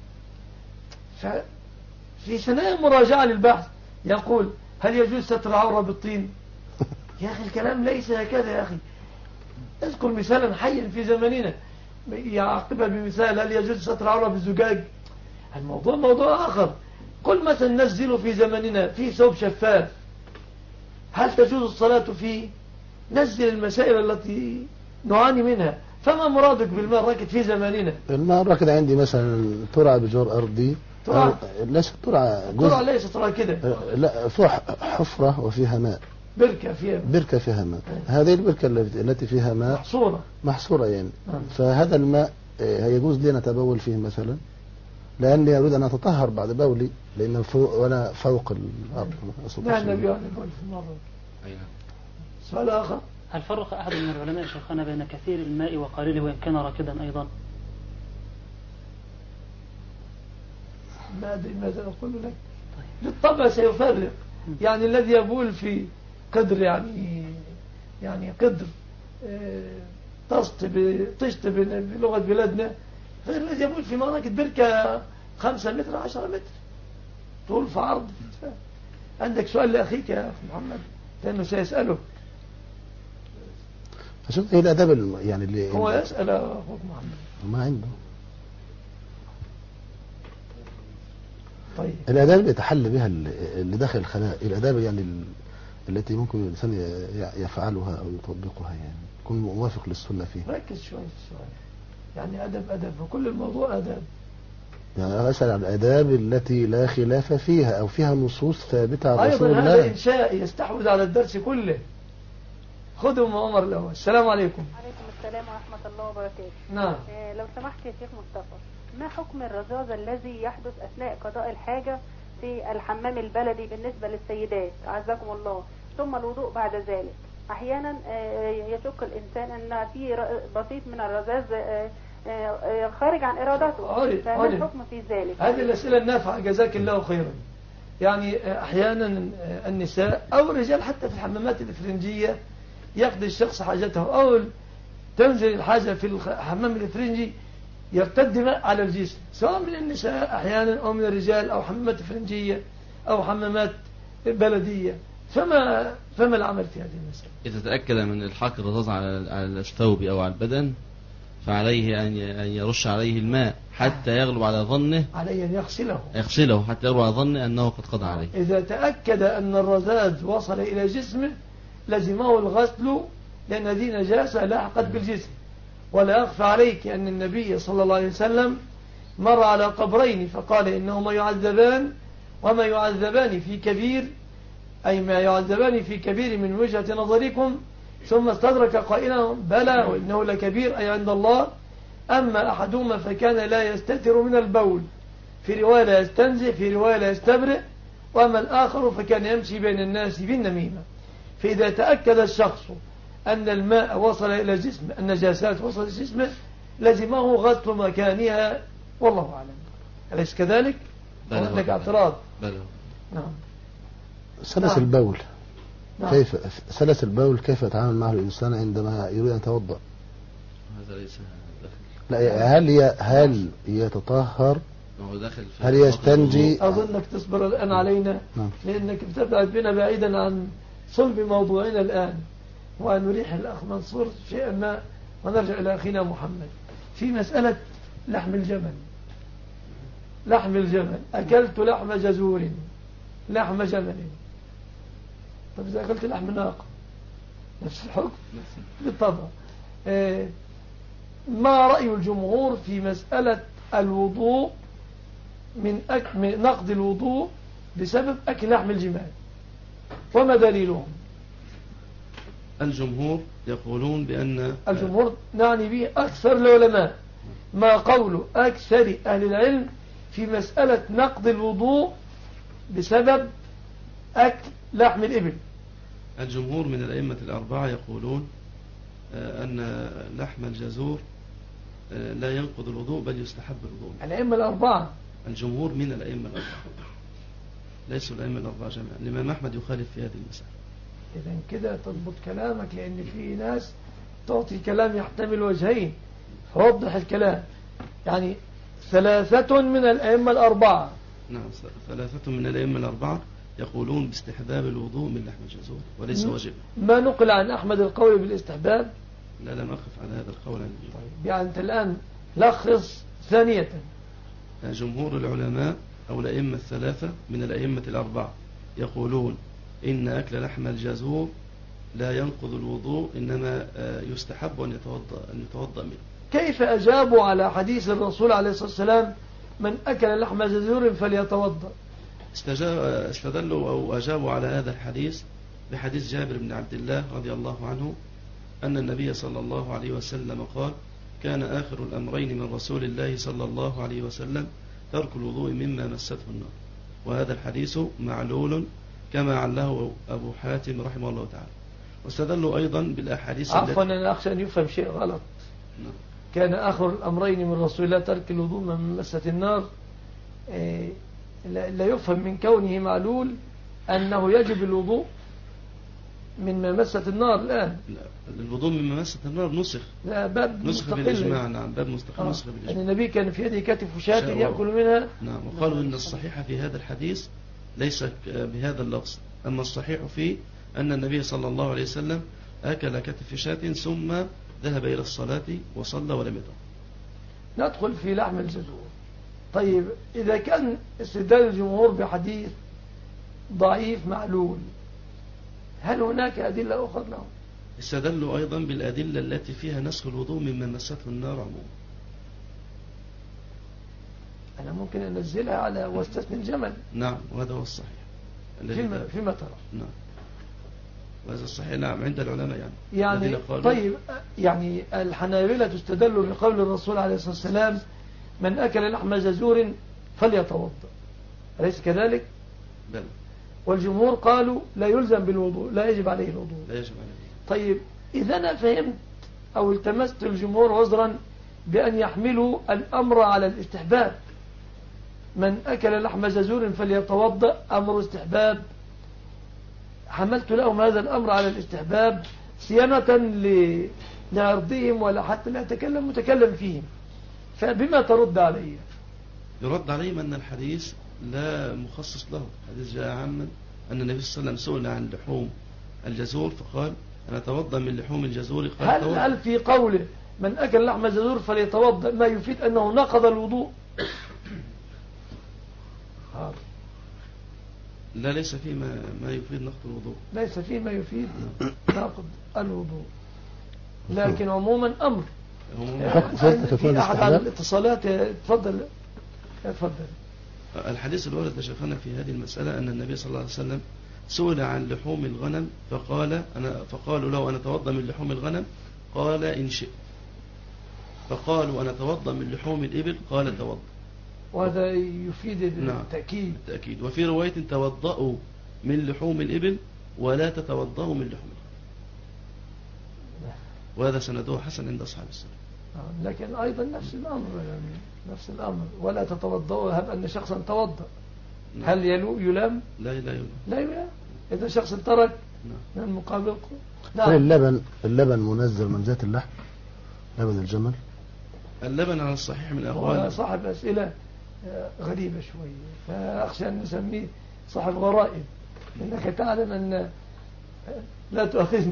ففي ثنايا مراجعة للبحث يقول هل يجوز ستر العورة بالطين؟ يا أخي الكلام ليس هكذا يا أخي. اذكر مثالا حيا في زماننا يعقبها بمثال هل يجوز ستر العورة بالزجاج؟ الموضوع موضوع آخر. قل مثلا نزل في زماننا في ثوب شفاف، هل تجوز الصلاة فيه؟ نزل المسائل التي نعاني منها. فما مرادك بالماء الراكد في زماننا؟ الماء الراكد عندي مثلا ترعى بجور أرضي، ليست ترعى ليست راكدة، لا فوق حفرة وفيها ماء، بركة فيها ماء. هذه البركة التي فيها ماء محصورة يعني. فهذا الماء يجوز لي أن أتبول فيه مثلا، لأني أريد أن أتطهر بعد بولي، لأن وأنا فوق الأرض. لا النبي عليه البول في المرة. سؤال آخر، هل فرق أحد من العلماء شيخنا بين كثير الماء وقليله وإن كان راكدا أيضا؟ ما أدري ماذا أقول لك. بالطبع سيفرق. يعني الذي يبول في قدر يعني قدر طشت بلغة بلادنا غير الذي يبول في مراكد بركة 5 متر 10 متر طول في عرض. عندك سؤال لأخيك يا أخي محمد لأنه سيسأله. فشوف ايه الاداب يعني اللي هو يسأل اخوك محمد ما عنده. طيب الاداب اللي يتحل بها اللي داخل الخلاء، الاداب يعني التي ممكن الانسان يفعلها او يطبقها، يعني يكون موافق للسنه فيها. ركز شويه في السؤال، يعني ادب وكل الموضوع اداب. يعني اسال عن الاداب التي لا خلاف فيها او فيها نصوص ثابته عن رسول الله. ايضا هذا انشاء يستحوذ على الدرس كله. خذوا من عمر الأول. السلام عليكم. عليكم السلام ورحمة الله وبركاته. نعم. لو سمحت يا شيخ مصطفى، ما حكم الرذاذ الذي يحدث أثناء قضاء الحاجة في الحمام البلدي بالنسبة للسيدات عزكم الله، ثم الوضوء بعد ذلك؟ أحيانا يشك الإنسان أن في بسيط من الرذاذ خارج عن إرادته، فما الحكم في ذلك؟ هذه الأسئلة النافعة جزاك الله خيرا. يعني أحيانا النساء أو الرجال حتى في الحمامات الإفرنجية يقضي الشخص حاجته أو تنزل الحاجة في الحمام الإفرنجي يرتد ماء على الجسم، سواء من النساء أحيانا أو من الرجال أو حمامات إفرنجية أو حمامات بلدية. فما العمل في هذه المسألة؟ إذا تأكد من إلحاق الرذاذ على الثوب أو على البدن فعليه أن يرش عليه الماء حتى يغلب على ظنه، عليه أن يغسله حتى يغلب على ظنه أنه قد قضى عليه. إذا تأكد أن الرذاذ وصل إلى جسمه لزمه الغسل، لأن هذه نجاسة لاحقت بالجسم. ولا أخفى عليك أن النبي صلى الله عليه وسلم مر على قبرين فقال إنهما يعذبان وما يعذبان في كبير، أي ما يعذبان في كبير من وجهة نظركم، ثم استدرك قائلا بلى وإنه لكبير أي عند الله. أما أحدهما فكان لا يستتر من البول، في رواية لا يستنزه، في رواية لا يستبرئ، وأما الآخر فكان يمشي بين الناس بالنميمة. فإذا تأكد الشخص أن الماء وصل إلى جسم النجاسات وصل إلى جسمه لزمه غسل مكانها، والله أعلم. أليس كذلك؟ عندك اعتراض؟ بلى. نعم. سلس البول. نعم. كيف سلس البول كيف يتعامل معه الإنسان عندما يريد أن يتوضأ؟ هذا ليس لا، هل يتطهر؟ هل يستنجي؟ أظنك تصبر الآن علينا. نعم. لأنك بتبعد بنا بعيدا عن صلب موضوعنا الآن، وأن نريح الأخ منصور شيئا ما ونرجع إلى أخينا محمد في مسألة لحم الجمل. لحم الجمل، أكلت لحم جزور، لحم جمل. طب إذا أكلت لحم ناقة نفس الحكم بالطبع. ما رأي الجمهور في مسألة الوضوء من نقض الوضوء بسبب أكل لحم الجمال، وما دليلهم؟ الجمهور يقولون بأن الجمهور نعني به أكثر العلماء، ما قول أكثر أهل العلم في مسألة نقض الوضوء بسبب أكل لحم الإبل. الجمهور من الأئمة الأربعة يقولون أن لحم الجزور لا ينقض الوضوء بل يستحب الوضوء. الأئمة الأربعة، الجمهور من الأئمة الأربعة، ليسوا الأئمة الأربعة جميعا. الإمام أحمد يخالف في هذه المسألة. إذن كده تضبط كلامك، لأن في ناس تعطي كلام يحتمل وجهين، فوضح الكلام. يعني 3 من الأئمة الأربعة. نعم، 3 من الأئمة الأربعة يقولون باستحباب الوضوء من لحم الجزور وليس واجبا. ما نقل عن أحمد القول بالاستحباب؟ لا، لم أقف على هذا القول. طيب، يعني أنت الآن لخص ثانية. جمهور العلماء أو الأئمة 3 من الأئمة الأربعة يقولون إن أكل لحم الجزور لا ينقض الوضوء، إنما يستحب أن يتوضأ منه. كيف أجابوا على حديث الرسول عليه الصلاة والسلام من أكل لحم جزور فليتوضأ؟ استدلوا أو أجابوا على هذا الحديث بحديث جابر بن عبد الله رضي الله عنه أن النبي صلى الله عليه وسلم قال: كان آخر الأمرين من رسول الله صلى الله عليه وسلم ترك الوضوء مما مسته النار. وهذا الحديث معلول كما عله أبو حاتم رحمه الله تعالى. واستدلوا أيضا بالأحاديث عفوا، أنا أخشى أن يفهم شيء غلط. كان آخر الأمرين من رسول الله ترك الوضوء مما مسته النار، لا يفهم من كونه معلول أنه يجب الوضوء مما مسته النار الآن. الوضوء مما مسته النار نسخ. لا، باب نسخ بالإجماع. نعم، باب مستقل نسخ بالإجماع. أن النبي كان في يده كتف شاة يأكل منها. نعم، وقالوا إن الصحيح في هذا الحديث ليس بهذا اللفظ، أما الصحيح فيه أن النبي صلى الله عليه وسلم أكل كتف شاة ثم ذهب إلى الصلاة وصلى ولم يدع. ندخل في لحم الجزور. طيب، إذا كان استدلال الجمهور بحديث ضعيف معلول، هل هناك أدلة أخرى له؟ استدلوا أيضا بالأدلة التي فيها نسخ الوضوء مما مسته النار عموما. أنا ممكن أنزلها على واستثني الجمل. نعم، وهذا هو الصحيح. فيما ترى؟ نعم، وهذا الصحيح. نعم، عند العلماء يعني طيب، يعني الحنابلة تستدل بقول الرسول عليه الصلاة والسلام من أكل لحم جزور فليتوضأ، أليس كذلك؟ بل. والجمهور قالوا لا يلزم بالوضوء، لا يجب عليه الوضوء. لا يجب عليه. طيب، إذا أنا فهمت أو التمست الجمهور عذرا بأن يحملوا الأمر على الاستحباب، من أكل لحم جزور فليتوضأ أمر استحباب، حملت لهم هذا الأمر على الاستحباب صيانة لعرضهم ولا حتى لا يتكلم متكلم فيهم. فبما ترد عليه؟ يرد عليهم أن الحديث لا مخصص له. الحديث جاء عاما أن النبي صلى الله عليه وسلم سئل عن لحوم الجزور فقال: أنا أتوضأ من لحوم الجزور. قال: هل في قوله من أكل لحم جزور فليتوضأ ما يفيد أنه نقض الوضوء؟ لا، ليس فيه ما يفيد نقض الوضوء. ليس فيه ما يفيد نقض الوضوء، لكن عموما أمر. في أحد عن الاتصالات. تفضل. الحديث الوارد شيخنا في هذه المسألة أن النبي صلى الله عليه وسلم سئل عن لحوم الغنم فقالوا له: أنا أتوضأ من لحوم الغنم؟ قال: إن شئت. فقالوا: أنا أتوضأ من لحوم الإبل؟ قال: توضأ. وهذا يفيد التأكيد. التأكيد. وفي رواية: توضأوا من لحوم الإبل ولا تتوضأوا من لحوم الغنم. نعم. وفي رواية: توضأوا من لحوم الغنم ولا تتوضأوا من لحوم الغنم. وهذا يفيد التأكيد. توضأوا من لحوم الإبل ولا تتوضأوا من لحوم الغنم. وهذا سنده حسن عند أصحاب السنة. لكن أيضا نفس الأمر، يعني نفس الأمر، ولا تتوضأ. هب أن شخصا توضأ، هل يلام؟ لا يلام. لا يلام إذا شخص ترك من المقابل. اللبن منزل من ذات اللحم، لبن الجمل. اللبن على الصحيح من الأقوال. صاحب أسئلة غريبة شوية، فأخشى أن نسميه صاحب غرائب، إنك تعلم أن لا تؤخذني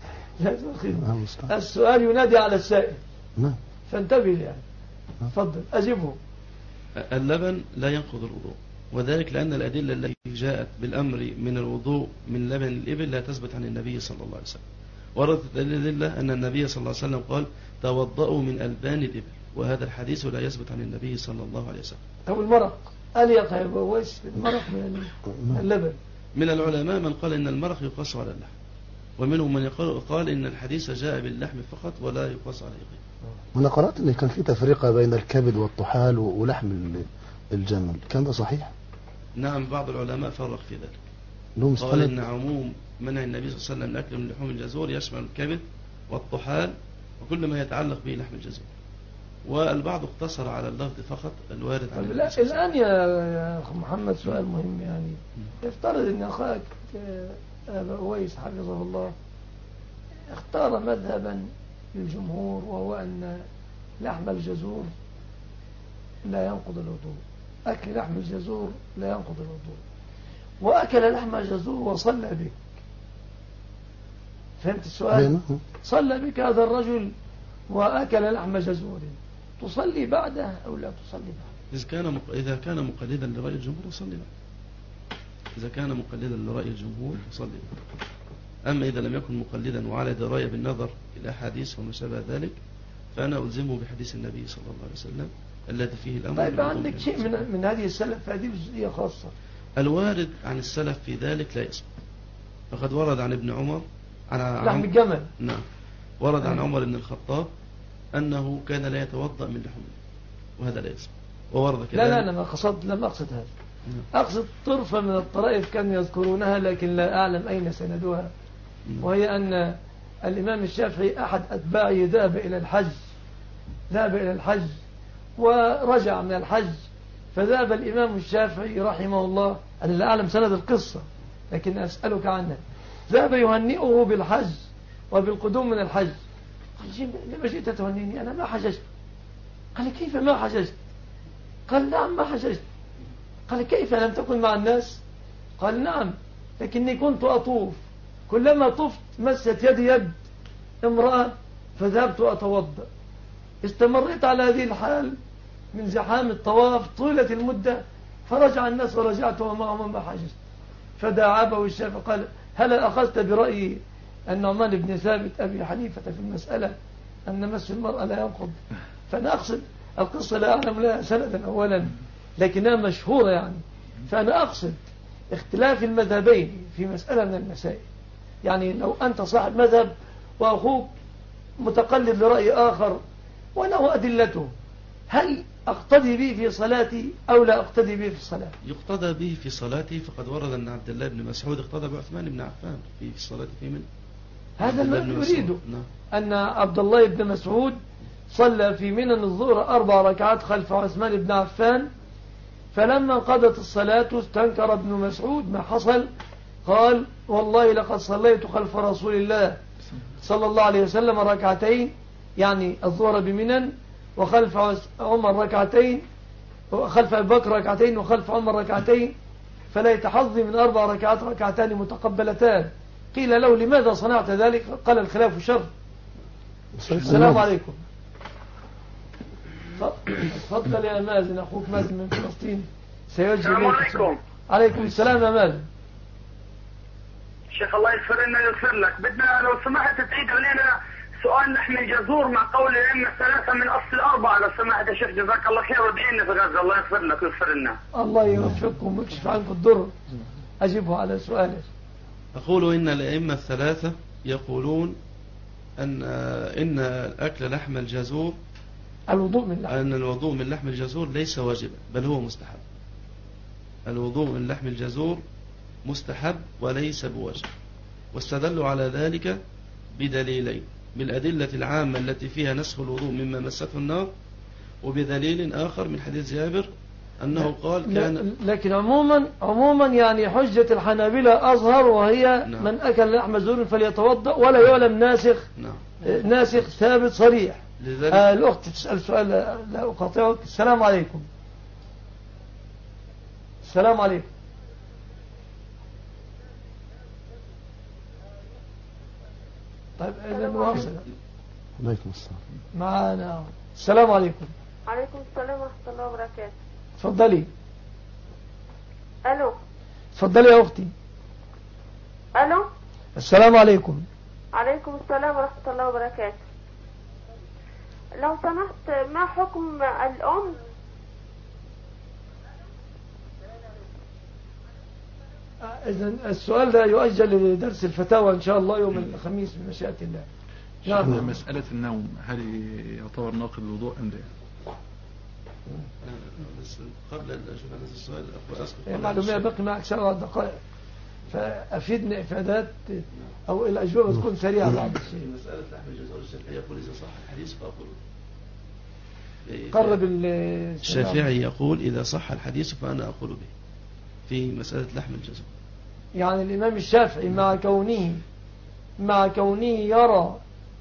السؤال ينادي على السائل، فانتبه يعني. تفضل أجبه. اللبن لا ينقض الوضوء، وذلك لأن الأدلة التي جاءت بالأمر من الوضوء من لبن الإبل لا تثبت عن النبي صلى الله عليه وسلم. وردت الأدلة أن النبي صلى الله عليه وسلم قال توضأوا من ألبان الإبل، وهذا الحديث لا يثبت عن النبي صلى الله عليه وسلم. طب المرق أليق يا بويس المرق من اللبن؟ من العلماء من قال إن المرق يقاس على اللحم، ومنهم من قال إن الحديث جاء باللحم فقط ولا يقاس عليه غيره. وأنا قرأت إن كان في تفرقة بين الكبد والطحال ولحم الجمل، كان ده صحيح؟ نعم، بعض العلماء فرق في ذلك، قال إن عموم منع النبي صلى الله عليه وسلم الأكل من لحوم الجزور يشمل الكبد والطحال وكل ما يتعلق به لحم الجزور، والبعض اقتصر على اللفظ فقط الوارد عن النبي. الآن يا أخ محمد سؤال مهم، يعني يفترض أن أخاك أبا أويس حفظه الله اختار مذهبا للجمهور، وهو أن لحم الجزور لا ينقض الوضوء، أكل لحم الجزور لا ينقض الوضوء، وأكل لحم الجزور وصلى بك. فهمت السؤال؟ صلى بك هذا الرجل وأكل لحم جزور، تصلي بعده أو لا تصلي بعده؟ إذا كان مقلدا لرأي الجمهور يصلي بعده. إذا كان مقلدا لرأي الجمهور يصلي بعده. أما إذا لم يكن مقلدا وعلى دراية بالنظر إلى أحاديث وما شابه ذلك، فأنا ألزمه بحديث النبي صلى الله عليه وسلم الذي فيه الأمر. طيب عندك شيء من هذه السلف، هذه جزئية خاصة. الوارد عن السلف في ذلك لا يصح. فقد ورد عن ابن عمر عن لحم الجمل. نعم، ورد عن عمر بن الخطاب أنه كان لا يتوضأ من لحم، وهذا لا يصح. وورد كذلك. لا أنا لم أقصد هذا. أقصد طرفة من الطرائف كانوا يذكرونها لكن لا أعلم أين سندوها، وهي أن الإمام الشافعي أحد أتباعه ذهب إلى الحج ورجع من الحج، فذهب الإمام الشافعي رحمه الله، أنا لا أعلم سند القصة لكن أسألك عنها، ذهب يهنئه بالحج وبالقدوم من الحج. قال لما جئت تهنيني؟ أنا ما حججت. قال كيف ما حججت؟ قال نعم ما حججت. قال كيف لم تكن مع الناس؟ قال نعم لكني كنت أطوف، كلما طفت مست يد امرأة فذهبت أتوضأ، استمريت على هذه الحال من زحام الطواف طولة المدة، فرجع الناس ورجعت ومعهم ما حججت. فدعابه الشافعي قال هل أخذت برأي النعمان بن ثابت أبي حنيفة في المسألة أن مس المرأة لا ينقض؟ فأنا أقصد القصة لا أعلم لها سندا أولا لكنها مشهورة يعني، فأنا أقصد اختلاف المذهبين في مسألة من المسائل. يعني لو أنت صاحب مذهب وأخوك متقلد لرأي آخر وله أدلته، هل أقتدي به في صلاتي أو لا أقتدي به في صلاتي؟ يقتدى به في صلاتي، فقد ورد أن عبد الله بن مسعود اقتدى بعثمان بن عفان في صلاته في منى. هذا ما يريده أن عبد الله بن مسعود صلى في منى الظهر 4 ركعات خلف عثمان بن عفان، فلما انقضت الصلاة استنكر ابن مسعود ما حصل، قال والله لقد صليت خلف رسول الله صلى الله عليه وسلم ركعتين، يعني الظهر بمنى، وخلف عمر ركعتين، وخلف أبي بكر ركعتين، وخلف عمر ركعتين، فليت حظي من 4 ركعات ركعتان متقبلتان. قيل له لماذا صنعت ذلك؟ قال الخلاف شر. السلام عليكم. تفضل يا مازن، أخوك مازن من فلسطين سيوجه. السلام عليكم. عليكم السلام يا مازن. شيخ الله يغفر لنا ويغفر لك، بدنا لو سمحت تعيد علينا سؤال لحم الجزور مع قول الأئمة الثلاثة من أصل 4 لو سمحت يا شيخ، جزاك الله خير، وادعي لنا في غزة الله يغفر لك ويغفر لنا. الله يوفقكم ويكشف عنكم الضر. أجيبه على سؤالك. أقول إن الأئمة الثلاثة يقولون أن أكل لحم الجزور الوضوء من لحم الجزور ليس واجبا بل هو مستحب. الوضوء من لحم الجزور مستحب وليس بواجب، واستدلوا على ذلك بدليلين. بالأدلة العامة التي فيها نسخ الوضوء مما مسته النار، وبدليل آخر من حديث جابر أنه قال كان. لكن عموما يعني حجة الحنابلة أظهر، وهي نعم. من أكل لحم زور فليتوضأ، ولا يعلم ناسخ. نعم. ناسخ ثابت صريح. لذلك الأخت تسأل سؤال لا أقاطعك. السلام عليكم. السلام عليكم. طيب إذن واصل. عليكم السلام. معنا. السلام عليكم. عليكم السلام ورحمة الله وبركاته. تفضلي. ألو. تفضلي يا أختي. ألو. السلام عليكم. عليكم السلام ورحمة الله وبركاته. لو سمحت، ما حكم الأم إذن السؤال ده يؤجل لدرس الفتاوى إن شاء الله يوم الخميس بمشيئة الله. نعم. مسألة النوم هل يعتبر ناقض الوضوء أم لا؟ بس قبل أن أشوف هذا السؤال أذكر معلومية باقي معك 7 دقائق، فأفيدني إفادات أو الأجوبة تكون سريعة بعض الشيء. مسألة لحم الجزور الشافعي يقول إذا صح الحديث فأقول. قرب الشافعي يقول إذا صح الحديث فأنا أقول به في مسألة لحم الجزور. يعني الإمام الشافعي مع كونه يرى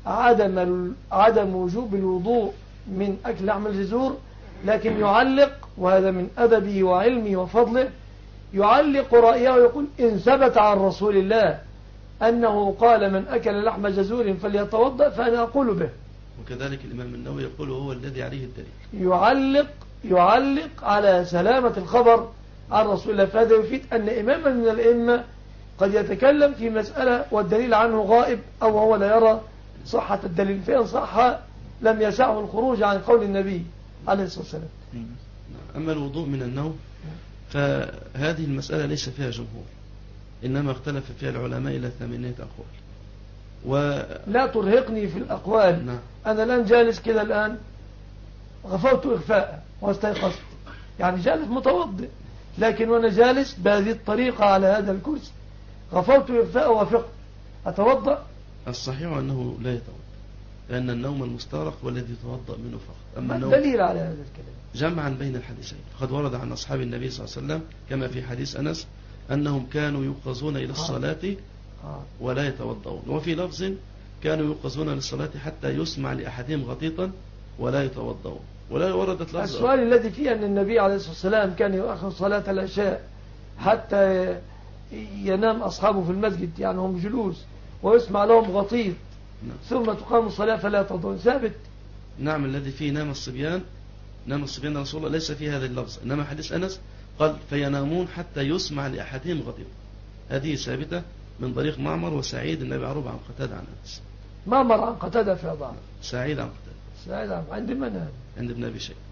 عدم وجوب الوضوء من أكل لحم الجزور، لكن يعلق، وهذا من أدبه وعلمه وفضله، يعلق رأيه ويقول إن ثبت عن رسول الله أنه قال من أكل لحم جزور فليتوضأ فأنا أقول به. وكذلك الإمام النووي يقول هو الذي عليه الدليل. يعلق على سلامة الخبر عن رسول الله، فهذا يفيد أن إماما من الأئمة قد يتكلم في مسألة والدليل عنه غائب، أو هو لا يرى صحة الدليل، فإن صح لم يسعه الخروج عن قول النبي عليه الصلاة والسلام. أما الوضوء من النوم فهذه المسألة ليس فيها جمهور، إنما اختلف فيها العلماء إلى 8 أقوال. لا ترهقني في الأقوال. نعم. أنا الآن جالس كده الآن، غفوت إغفاء واستيقظت، يعني جالس متوضئ، لكن وأنا جالس بهذه الطريقة على هذا الكرسي غفوت إغفاء وفقت، أتوضأ؟ الصحيح أنه لا يتوضأ، لأن النوم المستغرق هو الذي يتوضأ منه فقط. أما الدليل على هذا الكلام؟ جمعا بين الحديثين، قد ورد عن أصحاب النبي صلى الله عليه وسلم كما في حديث أنس أنهم كانوا يوقظون إلى الصلاة ولا يتوضؤون، وفي لفظ كانوا يوقظون للصلاة حتى يسمع لأحدهم غطيطا ولا يتوضؤون. ولا وردت لفظ. السؤال الذي فيه أن النبي عليه الصلاة والسلام كان يؤخر صلاة العشاء حتى ينام أصحابه في المسجد، يعني هم جلوس ويسمع لهم غطيط، ثم تقام الصلاة فلا يتوضؤون، ثابت. نعم. الذي فيه نام الصبيان رسول الله ليس فيه هذا اللفظ، إنما حديث أنس قال فينامون حتى يسمع لأحدهم غطيط، هذه ثابتة من طريق معمر وسعيد النبي عروب عن قتادة عن أنس. معمر عن قتادة في أضعف، سعيد عن قتادة. سعيد عند من هذا؟ عند ابن أبي شيبة.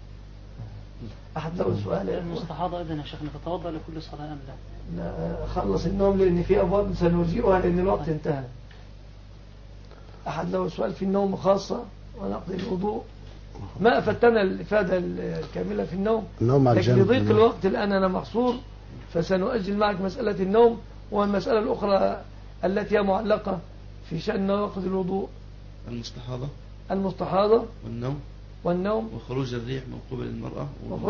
أحد له سؤال؟ المستحاضة إذن يا شيخنا تتوضأ لكل صلاة أم لا؟ لا، خلص النوم لأن في أبواب سنرجئها لأن الوقت انتهى. أحد له سؤال في النوم خاصة ونقضي الوضوء؟ ما أفدتنا الإفادة الكاملة في النوم، لكن لضيق الوقت الآن أنا محصور، فسنؤجل معك مسألة النوم والمسألة الأخرى التي هي معلقة في شأن نواقض الوضوء. المستحاضة والنوم وخروج الريح من قبل المرأة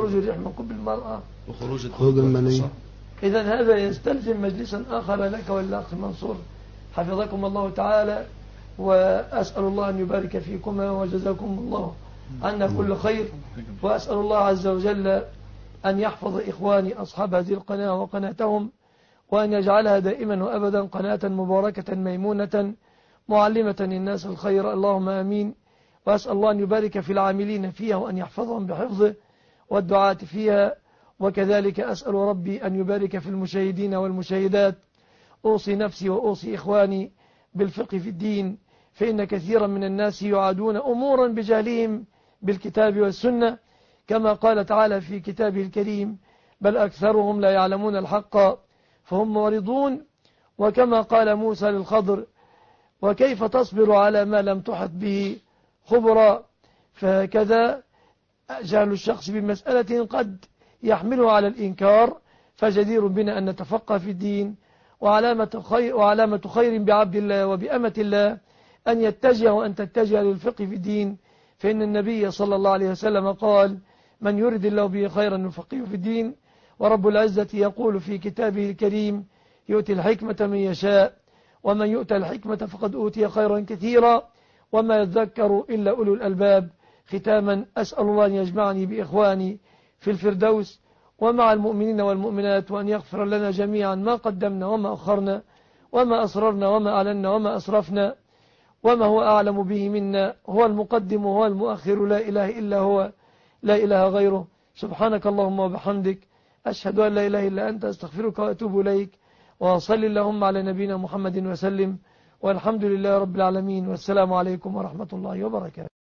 وخروج المني. إذن هذا يستلزم مجلسا آخر لك والأخ منصور حفظكم الله تعالى، وأسأل الله أن يبارك فيكما وجزاكم الله عنا كل خير، وأسأل الله عز وجل أن يحفظ إخواني أصحاب هذه القناة وقناتهم، وأن يجعلها دائما وأبدا قناة مباركة ميمونة معلمة الناس الخير، اللهم آمين. وأسأل الله أن يبارك في العاملين فيها وأن يحفظهم بحفظه والدعاة فيها، وكذلك أسأل ربي أن يبارك في المشاهدين والمشاهدات. أوصي نفسي وأوصي إخواني بالفقه في الدين، فإن كثيرا من الناس يعادون أمورا بجهلهم بالكتاب والسنة، كما قال تعالى في كتابه الكريم بل أكثرهم لا يعلمون الحق فهم معرضون. وكما قال موسى للخضر وكيف تصبر على ما لم تحط به خبرا، فهكذا جهل الشخص بمسألة قد يحمله على الإنكار، فجدير بنا أن نتفقه في الدين. وعلامة خير بعبد الله وبأمة الله أن يتجه وأن تتجه للفقه في الدين، فإن النبي صلى الله عليه وسلم قال: من يرد الله به خيرا يفقهه في الدين. ورب العزة يقول في كتابه الكريم: يؤتي الحكمة من يشاء، ومن يؤتى الحكمة فقد أوتي خيرا كثيرا، وما يذكر إلا أولو الألباب. ختاما، أسأل الله أن يجمعني بإخواني في الفردوس ومع المؤمنين والمؤمنات، وأن يغفر لنا جميعا ما قدمنا وما أخرنا وما أسررنا وما أعلنا وما أسرفنا وما هو أعلم به منا. هو المقدم وهو المؤخر، لا إله إلا هو، لا إله غيره. سبحانك اللهم وبحمدك، أشهد أن لا إله إلا أنت، أستغفرك وأتوب إليك. وصل اللهم على نبينا محمد وسلم، والحمد لله رب العالمين، والسلام عليكم ورحمة الله وبركاته.